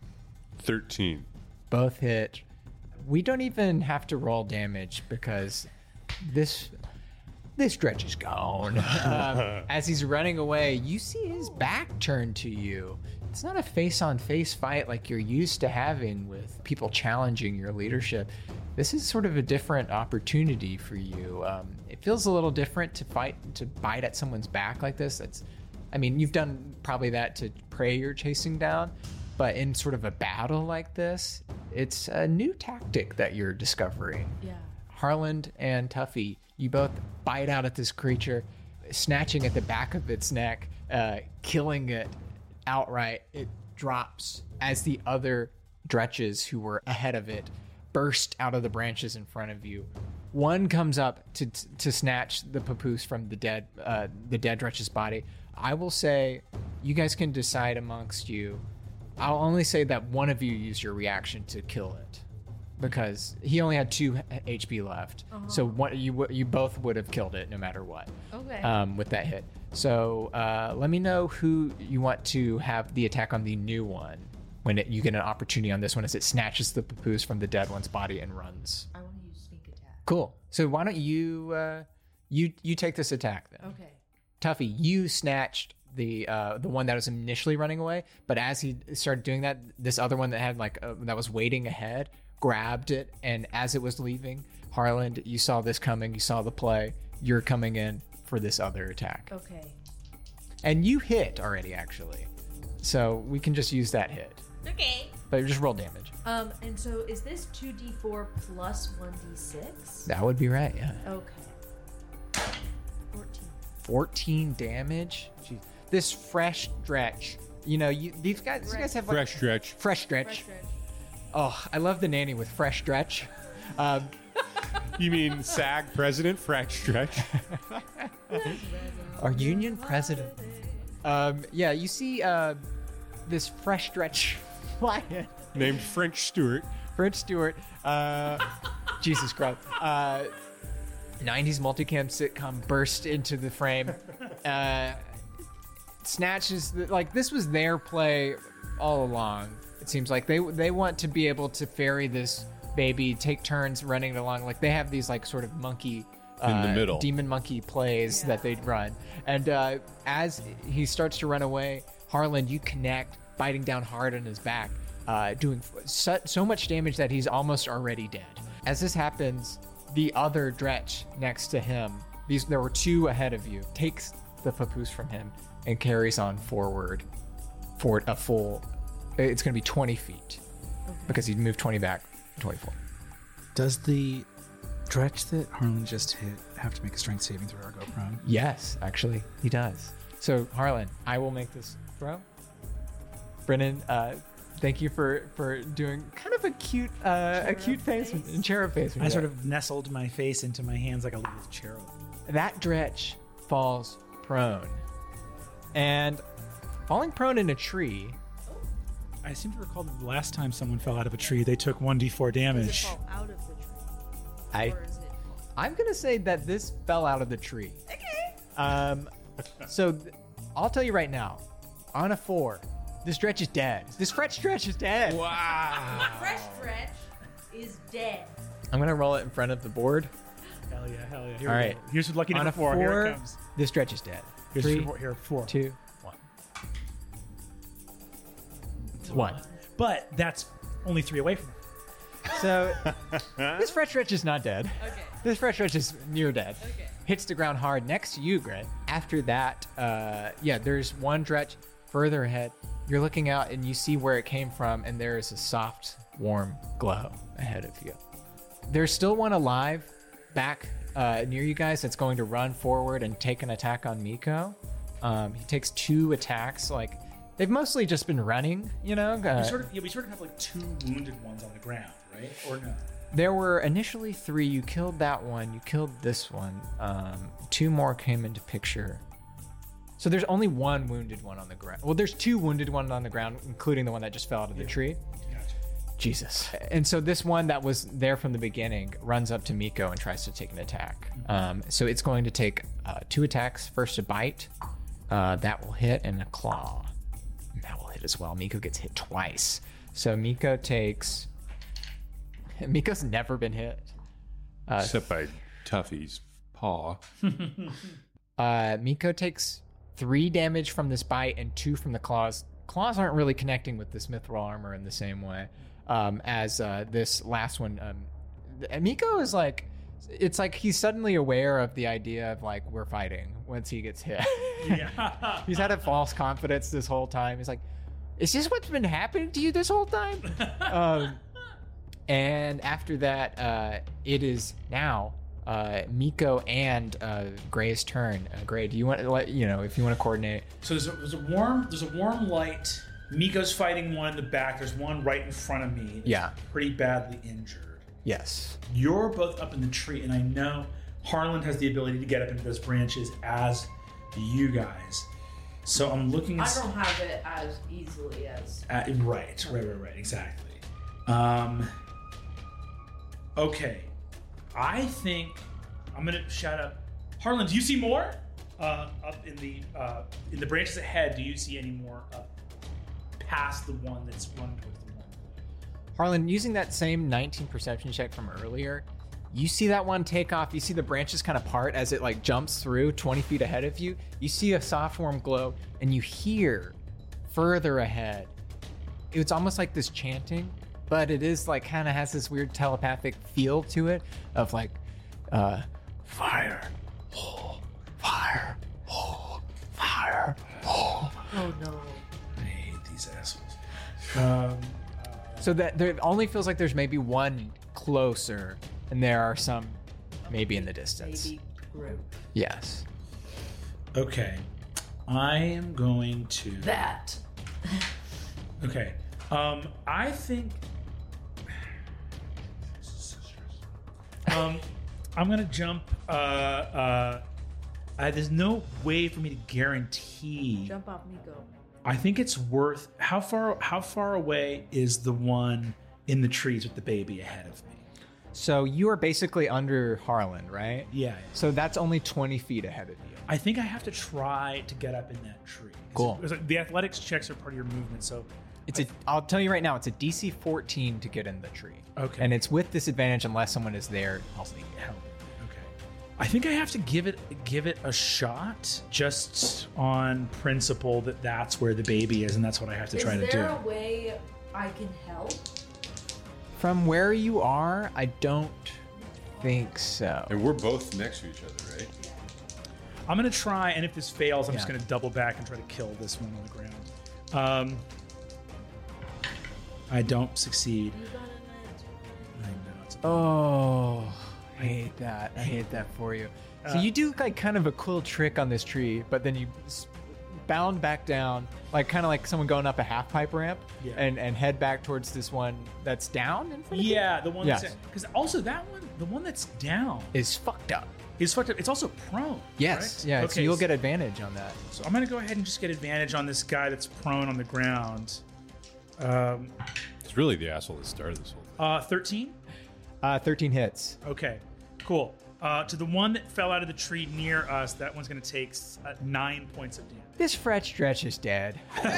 13. Both hit. We don't even have to roll damage because this stretch is gone. As he's running away, you see his back turned to you. It's not a face-on-face fight like you're used to having with people challenging your leadership. This is sort of a different opportunity for you. It feels a little different to bite at someone's back like this. You've done probably that to prey you're chasing down, but in sort of a battle like this, it's a new tactic that you're discovering. Yeah. Harland and Tuffy, you both bite out at this creature, snatching at the back of its neck, killing it outright. It drops as the other Dretches who were ahead of it burst out of the branches in front of you. One comes up to snatch the papoose from the dead Dretch's body. I will say, you guys can decide amongst you. I'll only say that one of you use your reaction to kill it, because he only had 2 HP left. So you both would have killed it no matter what. Okay. With that hit. So let me know who you want to have the attack on the new one when you get an opportunity on this one, as it snatches the papoose from the dead one's body and runs. I want to use sneak attack. Cool. So why don't you you take this attack then? Okay. Tuffy, you snatched the one that was initially running away, but as he started doing that, this other one that had that was waiting ahead grabbed it, and as it was leaving, Harland, you saw this coming, you saw the play, you're coming in for this other attack. Okay. And you hit already, actually. So we can just use that hit. Okay. But just roll damage. And so is this 2d4 plus 1d6? That would be right, yeah. Okay. 14. 14 damage? Jeez. This fresh stretch. These guys have Fresh stretch. Fresh stretch. Oh, I love the nanny with fresh stretch. You mean SAG president, Fresh stretch? Our union president. Yeah, you see this fresh stretch flying. Named French Stewart. French Stewart. Jesus Christ. 90s multicam sitcom burst into the frame. Snatches, this was their play all along. It seems like they want to be able to ferry this baby, take turns running it along. Like they have these sort of monkey in the middle demon monkey plays that they'd run. And as he starts to run away, Harland, you connect, biting down hard on his back, doing so much damage that he's almost already dead. As this happens, the other Dretch next to him, there were 2 ahead of you, takes the papoose from him and carries on forward for a full, it's going to be 20 feet because he'd moved 20 back, 24. Does the Dretch that Harlan just hit have to make a strength saving throw or go prone? Yes, actually, he does. So, Harlan, I will make this throw. Brennan, thank you for doing kind of a cute face and cherub face. I sort of nestled my face into my hands like a little cherub. That Dretch falls prone. And falling prone in a tree. I seem to recall that the last time someone fell out of a tree, they took 1d4 damage. Does it fall out of the tree? Or is it... I'm going to say that this fell out of the tree. Okay. So I'll tell you right now, on a 4, this Dretch is dead. This fresh Dretch is dead. Wow. Fresh Dretch is dead. I'm going to roll it in front of the board. Hell yeah. Here All we right. go. Here's lucky On number a 4. Here it comes. This Dretch is dead. Here's 3, 4. 2, 1. But that's only 3 away from him. So this fresh Dretch is not dead. Okay. This fresh Dretch is near dead. Okay. Hits the ground hard next to you, Gret. After that, there's one Dretch further ahead. You're looking out and you see where it came from, and there is a soft, warm glow ahead of you. There's still one alive back near you guys that's going to run forward and take an attack on Miko. He takes 2 attacks. They've mostly just been running, We sort of have 2 wounded ones on the ground, right? Or no? There were initially 3. You killed that one. You killed this one. 2 more came into picture. So there's only 1 wounded one on the ground. Well, there's 2 wounded ones on the ground, including the one that just fell out of the tree. Gotcha. Jesus. And so this one that was there from the beginning runs up to Miko and tries to take an attack. So it's going to take 2 attacks. First a bite. That will hit, and a claw. And that will hit as well. Miko gets hit twice. So Miko takes... Miko's never been hit. Except by Tuffy's paw. Miko takes 3 damage from this bite and 2 from the claws. Claws aren't really connecting with this mithril armor in the same way as this last one. Miko is like, it's like he's suddenly aware of the idea of like, we're fighting once he gets hit. Yeah. He's had a false confidence this whole time. He's like, is this what's been happening to you this whole time? And after that, it is now Miko and Gray's turn. Gray, do you want to let if you want to coordinate? So there's a warm light. Miko's fighting one in the back. There's one right in front of me. Yeah. Pretty badly injured. Yes. You're both up in the tree, and I know Harlan has the ability to get up into those branches, as do you guys. So I'm looking at... I don't have it as easily as... Right, exactly. Okay. I think I'm going to shout out, Harlan, do you see more? Up in the branches ahead, do you see any more up past the one that's running towards the wall? Harlan, using that same 19 perception check from earlier, you see that one take off. You see the branches kind of part as it like jumps through 20 feet ahead of you. You see a soft warm glow, and you hear further ahead. It's almost like this chanting, but it is like kind of has this weird telepathic feel to it of like, fire, oh, fire, oh, fire, oh. Oh no. I hate these assholes. So that there only feels like there's maybe one closer, and there are some maybe in the distance. Maybe group. Yes. Okay. I am going to... That. Okay. I think... I'm going to jump... there's no way for me to guarantee... Jump off Miko. I think it's worth... How far away is the one in the trees with the baby ahead of me? So you are basically under Harlan, right? Yeah. So that's only 20 feet ahead of you. I think I have to try to get up in that tree. Cool. The athletics checks are part of your movement, so... I'll tell you right now, it's a DC 14 to get in the tree. Okay. And it's with disadvantage unless someone is there helping. Okay. I think I have to give it a shot, just on principle that that's where the baby is, and that's what I have to try to do. Is there a way I can help? From where you are, I don't think so. And we're both next to each other, right? I'm going to try, and if this fails, I'm Yeah. just going to double back and try to kill this one on the ground. I don't succeed. I know it's Oh, I hate that. I hate that for you. So you do like kind of a cool trick on this tree, but then you bound back down, like kind of like someone going up a half pipe ramp, Yeah. and head back towards this one that's down in front of you. Yeah, the one Yes. that's... Because also that one, the one that's down, Is fucked up. is fucked up. It's also prone. Yes. right? Yeah. Okay, So you'll get advantage on that. So I'm going to go ahead and just get advantage on this guy that's prone on the ground. It's really the asshole that started this whole thing. 13? 13 hits. Okay, cool. To the one that fell out of the tree near us, that one's going to take 9 points of damage. This Fret Stretch is dead.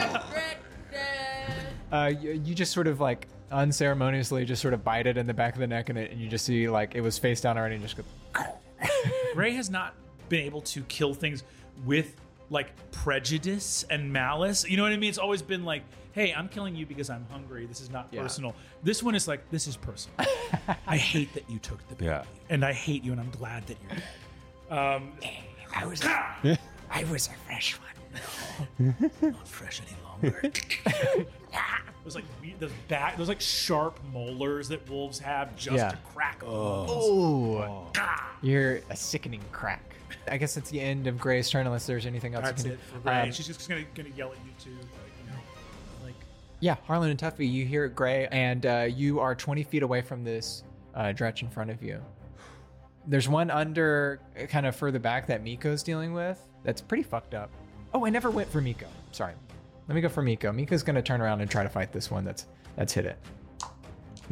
You just sort of like unceremoniously just sort of bite it in the back of the neck, and you just see like it was face down already, and just go. Ray has not been able to kill things with like prejudice and malice. You know what I mean? It's always been like, hey, I'm killing you because I'm hungry. This is not Yeah. personal. This one is like, this is personal. I hate that you took the baby. Yeah. And I hate you, and I'm glad that you're dead. I was a fresh one. Not fresh any longer. Those like those like sharp molars that wolves have just Yeah. to crack them. Oh, you're a sickening crack. I guess that's the end of Gray's turn, unless there's anything else. That's you it can for do. Ray. She's just gonna yell at you too, like Yeah, Harlan and Tuffy, you hear Gray, and you are 20 feet away from this dretch in front of you. There's one under, kind of further back, that Miko's dealing with. That's pretty fucked up. Oh, I never went for Miko. Sorry. Let me go for Miko. Miko's going to turn around and try to fight this one that's hit it.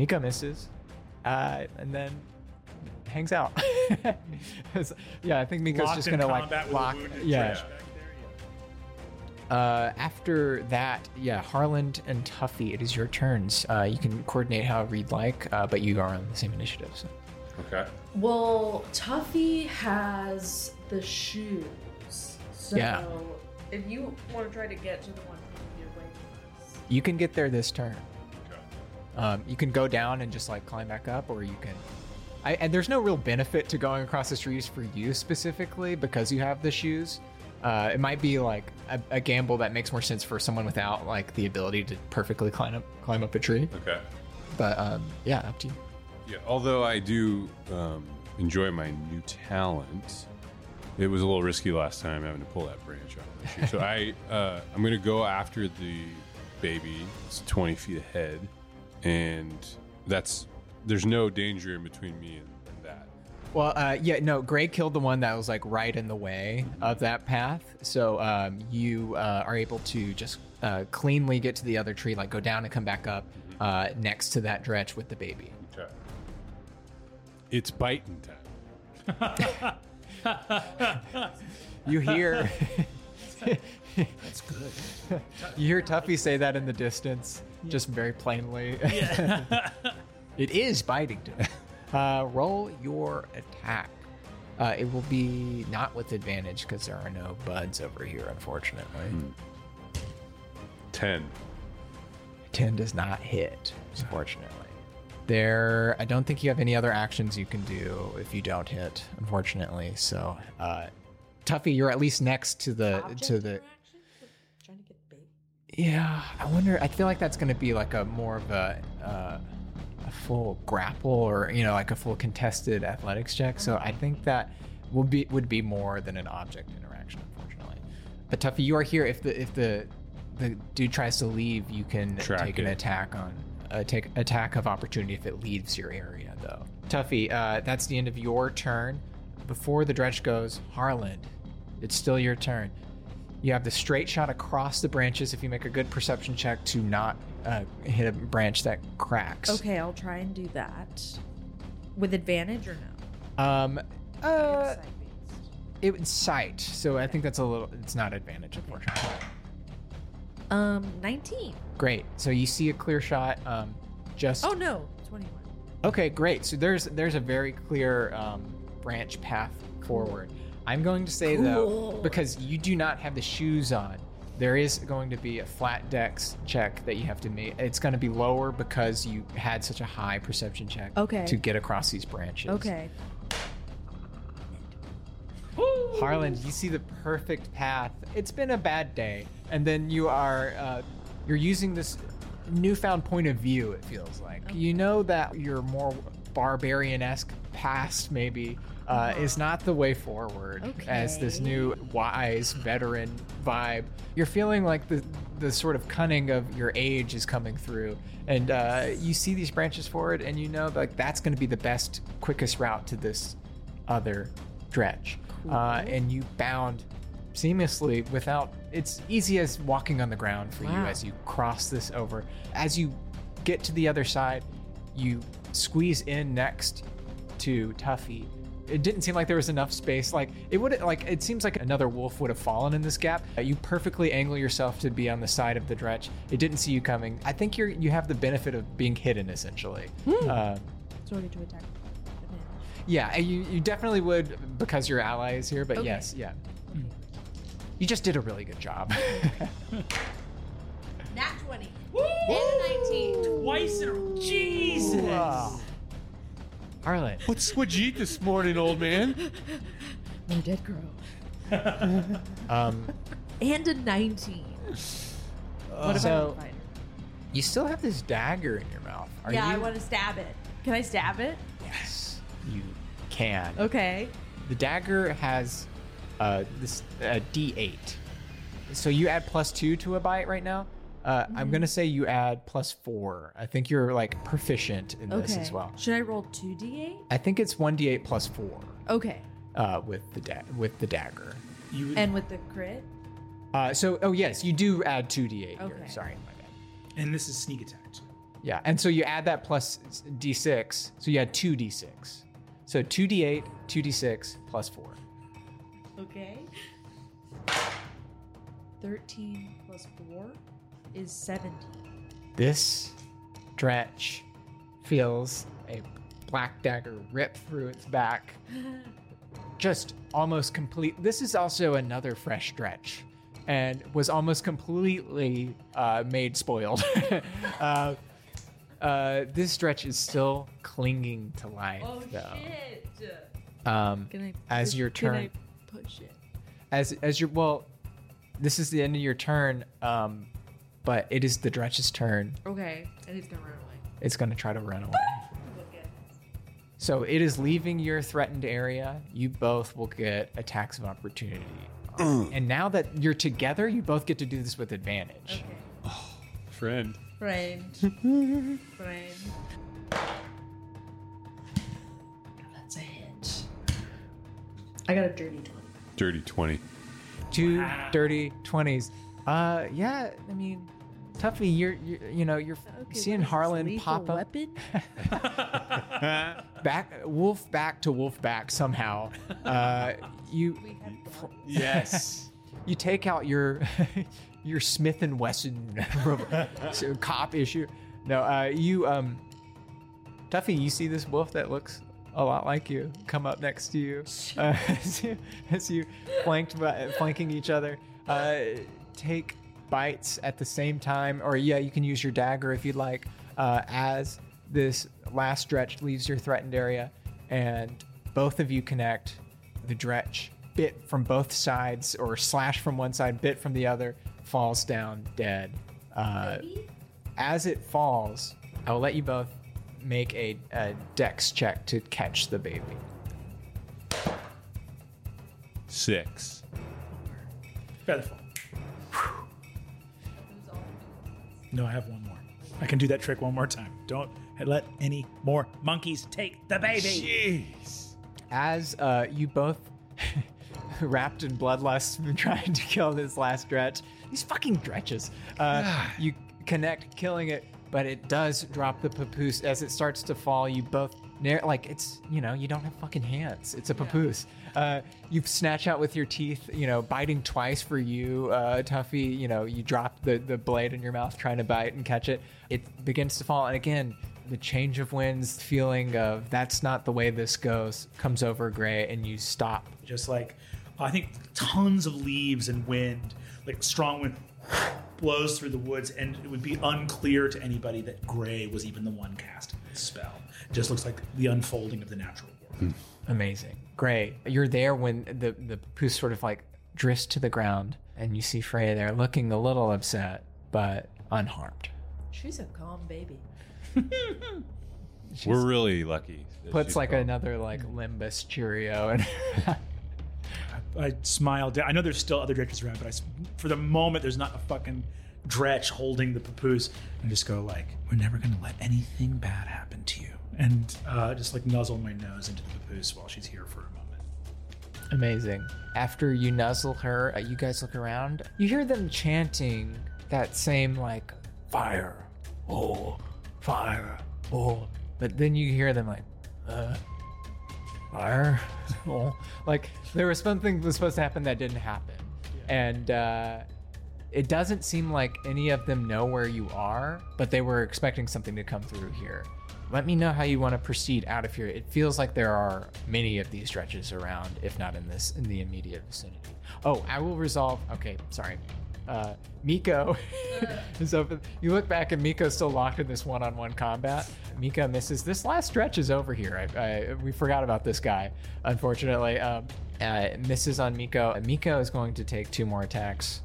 Mika misses, and then hangs out. Yeah, I think Mika's Locked just in gonna combat with a lock. wounded Yeah. Dredge back there, After that, Harland and Tuffy, it is your turns. You can coordinate however you'd like, but you are on the same initiative. So. Okay. Well, Tuffy has the shoes. So Yeah. if you want to try to get to the one you're away from us. You can get there this turn. Okay. You can go down and just like climb back up, or you can. And there's no real benefit to going across the trees for you specifically because you have the shoes. It might be like a gamble that makes more sense for someone without like the ability to perfectly climb up a tree. Okay. But up to you. Yeah, although I do enjoy my new talent, it was a little risky last time having to pull that branch off the tree. So I'm going to go after the baby. It's 20 feet ahead, and there's no danger in between me and that. Well, Gray killed the one that was like right in the way of that path. So you are able to just cleanly get to the other tree, like go down and come back up next to that dredge with the baby. Okay. It's biting time. You hear that's good. You hear Tuffy say that in the distance, just very plainly. It is biting time. Roll your attack. It will be not with advantage because there are no buds over here, unfortunately. 10. 10 does not hit, unfortunately. I don't think you have any other actions you can do if you don't hit, unfortunately. So, Tuffy, you're at least next to the Trying to get big. Yeah, I wonder. I feel like that's going to be like a more of a full grapple or like a full contested athletics check. So I think that would be more than an object interaction, unfortunately. But Tuffy, you are here. If the dude tries to leave, you can take an attack on. Take attack of opportunity if it leaves your area, though. Tuffy, that's the end of your turn. Before the dredge goes, Harland, it's still your turn. You have the straight shot across the branches if you make a good perception check to not hit a branch that cracks. Okay, I'll try and do that. With advantage or no? It's sight-based. It's sight, so I think that's it's not advantage, unfortunately. 19. Great. So you see a clear shot. Just. Oh no, 21. Okay, great. So there's a very clear branch path forward. I'm going to say though, because you do not have the shoes on, there is going to be a flat dex check that you have to make. It's going to be lower because you had such a high perception check to get across these branches. Okay. Harland, you see the perfect path. It's been a bad day, and then you're using this newfound point of view. It feels like you know that your more barbarian-esque past maybe is not the way forward. As this new wise veteran vibe, you're feeling like the sort of cunning of your age is coming through, and you see these branches forward, and you know like that's going to be the best, quickest route to this other dredge. And you bound seamlessly without. It's easy as walking on the ground for you as you cross this over. As you get to the other side, you squeeze in next to Tuffy. It didn't seem like there was enough space. Like it seems like another wolf would have fallen in this gap. You perfectly angle yourself to be on the side of the dredge. It didn't see you coming. I think you have the benefit of being hidden essentially. Sorry to attack. Yeah, you definitely would because your ally is here, but yes, yeah. You just did a really good job. Nat 20. And 19. Twice in a row. Jesus. Wow. Harlan. What'd you eat this morning, old man? My dead girl. And a 19. What about So- a fighter? You still have this dagger in your mouth. I want to stab it. Can I stab it? Yes, you can. Okay. The dagger has this D8. So you add +2 to a bite right now. I'm gonna say you add +4. I think you're like proficient in this as well. Should I roll 2d8? I think it's 1d8 +4 Okay. with the dagger. And with the crit? Yes, you do add 2d8 here. Okay. Sorry, my bad. And this is sneak attack too. Yeah, and so you add that plus d6, so you had 2d6. So 2d8, 2d6 plus 4. Okay. 13 plus 4 is 17. This Dretch feels a black dagger rip through its back. Just almost complete. This is also another fresh Dretch and was almost completely made spoiled. This Dretch is still clinging to life, though. Shit! As your turn, Can I push it? as your well, this is the end of your turn. But it is the Dretch's turn. Okay, and it's gonna run away. It's going to try to run away. Look at this. So it is leaving your threatened area. You both will get attacks of opportunity. And now that you're together, you both get to do this with advantage. Okay. Friend. Friend. Friend. That's a hit. I got a dirty 20. Dirty 20. 2 dirty 20s. Yeah, I mean, Tuffy, you're seeing Harlan pop up. Weapon? Wolf back to wolf back somehow. Yes. You take out your Smith and Wesson cop issue. No, Tuffy, you see this wolf that looks a lot like you come up next to you as you flanking each other. Take bites at the same time, or you can use your dagger if you'd like, as this last Dretch leaves your threatened area, and both of you connect. The Dretch, bit from both sides, or slash from one side, bit from the other, falls down dead. As it falls, I will let you both make a dex check to catch the baby. 6. Featherfall. No, I have one more. I can do that trick one more time. Don't let any more monkeys take the baby. Jeez. As you both, wrapped in bloodlust, trying to kill this last Dretch, these fucking Dretches, you connect, killing it, but it does drop the papoose. As it starts to fall, you both, it's, you don't have fucking hands. It's a papoose. You snatch out with your teeth, biting twice for you, Tuffy. You drop the blade in your mouth trying to bite and catch it. It begins to fall. And again, the change of winds, feeling of that's not the way this goes, comes over Gray, and you stop. Just like, I think tons of leaves and wind, like strong wind, blows through the woods, and it would be unclear to anybody that Gray was even the one casting this spell. It just looks like the unfolding of the natural world. Amazing. Gray, you're there when the papoose sort of like drifts to the ground, and you see Freya there looking a little upset, but unharmed. She's a calm baby. We're really lucky. that Puts she's like gone. another like Limbus Cheerio and I smiled. I know there's still other Dretches around, but for the moment, there's not a fucking Dretch holding the papoose. And just go like, we're never going to let anything bad happen to you. And just like nuzzle my nose into the papoose while she's here for a moment. Amazing. After you nuzzle her, you guys look around. You hear them chanting that same like, fire, oh, fire, oh. But then you hear them like, fire, oh. Like there was something that was supposed to happen that didn't happen. And it doesn't seem like any of them know where you are, but they were expecting something to come through here. Let me know how you want to proceed out of here. It feels like there are many of these Dretches around, if not in the immediate vicinity. Oh, I will resolve. Okay, sorry. Miko is open. You look back and Miko's still locked in this one-on-one combat. Miko misses. This last Dretch is over here. We forgot about this guy, unfortunately. Misses on Miko. Miko is going to take 2 more attacks.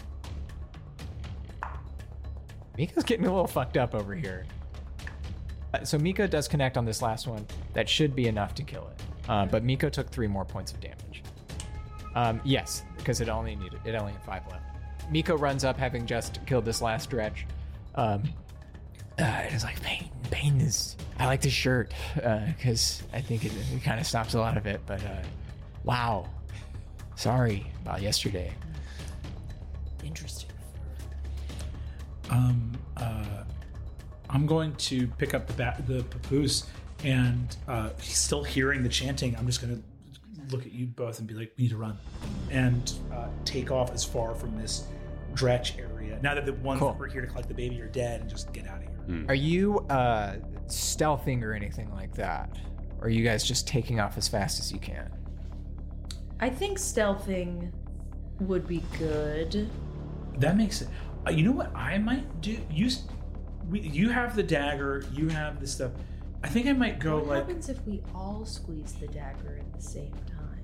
Miko's getting a little fucked up over here. So Miko does connect on this last one. That should be enough to kill it. But Miko took 3 more points of damage. Yes, because it only had 5 left. Miko runs up, having just killed this last Dretch. It is like, pain is... I like this shirt, because I think it kind of stops a lot of it, but wow. Sorry about yesterday. Interesting. I'm going to pick up the papoose, and he's still hearing the chanting. I'm just going to look at you both and be like, we need to run. And take off as far from this dretch area. Now that the ones that were here to collect the baby are dead, and just get out of here. Are you stealthing or anything like that? Or are you guys just taking off as fast as you can? I think stealthing would be good. That makes it. You know what I might do? You have the dagger. You have the stuff. I think I might go What like. happens if we all squeeze the dagger at the same time?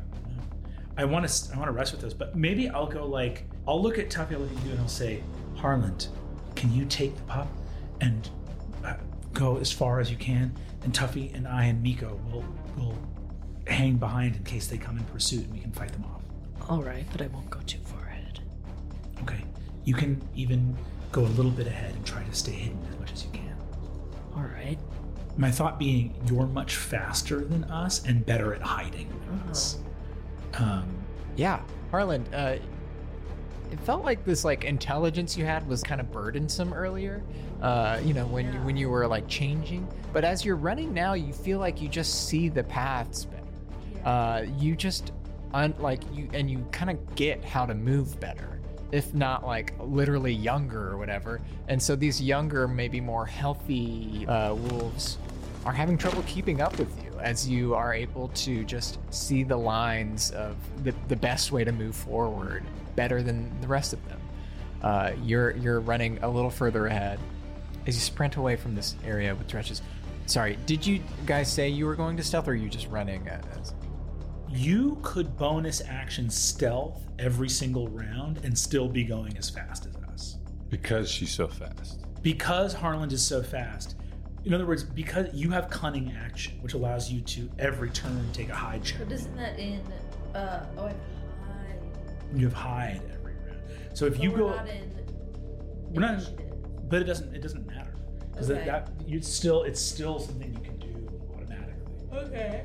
I want to rest with those, but maybe I'll go like. I'll look at Tuffy, I'll look at you, and I'll say, Harland, can you take the pup and go as far as you can? And Tuffy and I and Miko will hang behind in case they come in pursuit, and we can fight them off. All right, but I won't go too far ahead. Okay. You can even go a little bit ahead and try to stay hidden as much as you can. All right. My thought being, you're much faster than us and better at hiding than us. Yeah, Harlan, it felt like this like intelligence you had was kind of burdensome earlier. When you were like changing, but as you're running now, you feel like you just see the paths better. You just you kind of get how to move better, if not like literally younger or whatever. And so these younger, maybe more healthy wolves are having trouble keeping up with you, as you are able to just see the lines of the best way to move forward better than the rest of them. You're running a little further ahead as you sprint away from this area with dretches. Sorry, did you guys say you were going to stealth, or are you just running? You could bonus action stealth every single round and still be going as fast as us. Because she's so fast. Because Harland is so fast. In other words, because you have cunning action, which allows you to every turn take a hide check. But isn't that in I have hide. You have hide every round. So if you we're go, not in we're not. initiative. But it doesn't matter because Okay. it's still something you can do automatically. Okay.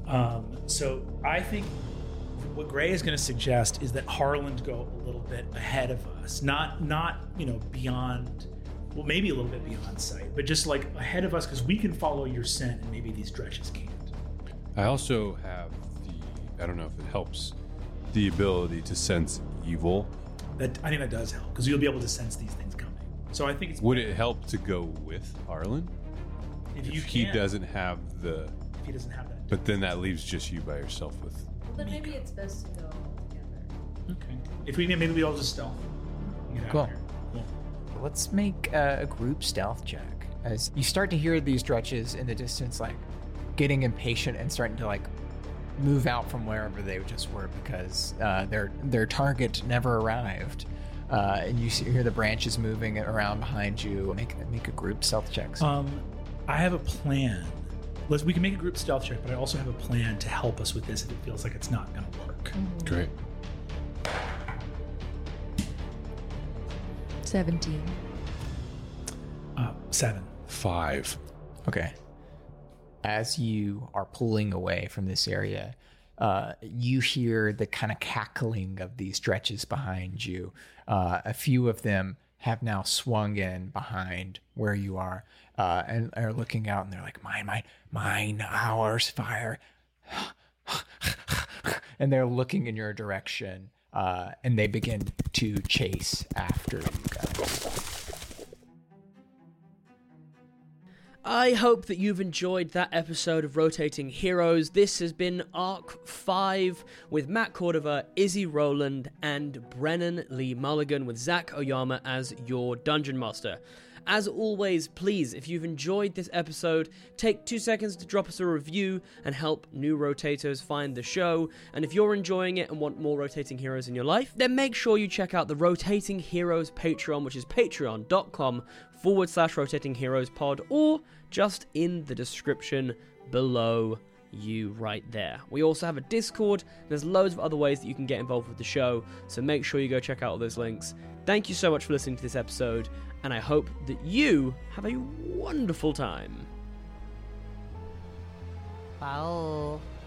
So I think what Gray is going to suggest is that Harland go a little bit ahead of us, not beyond, well, maybe a little bit beyond sight, but just like ahead of us, because we can follow your scent and maybe these dretches can't. I also have I don't know if it helps, the ability to sense evil. I think that does help because you'll be able to sense these things coming. So I think it's. Would it help to go with Harlan? If he doesn't have the. If he doesn't have that. But then that leaves just you by yourself with. Well, then maybe it's best to go together. Okay. If maybe we all just stealth. Get out Cool. of here. Cool. Let's make a group stealth check as you start to hear these dretches in the distance, like getting impatient and starting to like move out from wherever they just were because their target never arrived. And you hear the branches moving around behind you. Make a group stealth check. I have a plan. We can make a group stealth check, but I also have a plan to help us with this if it feels like it's not going to work. Great. 17. 7. 5. Okay. As you are pulling away from this area, you hear the kind of cackling of these dretches behind you. A few of them have now swung in behind where you are and are looking out, and they're like, mine, ours, fire. And they're looking in your direction, and they begin to chase after you guys. I hope that you've enjoyed that episode of Rotating Heroes. This has been Arc 5 with Matt Cordova, Izzy Rowland, and Brennan Lee Mulligan, with Zach Oyama as your Dungeon Master. As always, please, if you've enjoyed this episode, take 2 seconds to drop us a review and help new rotators find the show. And if you're enjoying it and want more Rotating Heroes in your life, then make sure you check out the Rotating Heroes Patreon, which is patreon.com/Rotating Heroes Pod, or just in the description below you right there. We also have a Discord. There's loads of other ways that you can get involved with the show, so make sure you go check out all those links. Thank you so much for listening to this episode, and I hope that you have a wonderful time. Wow.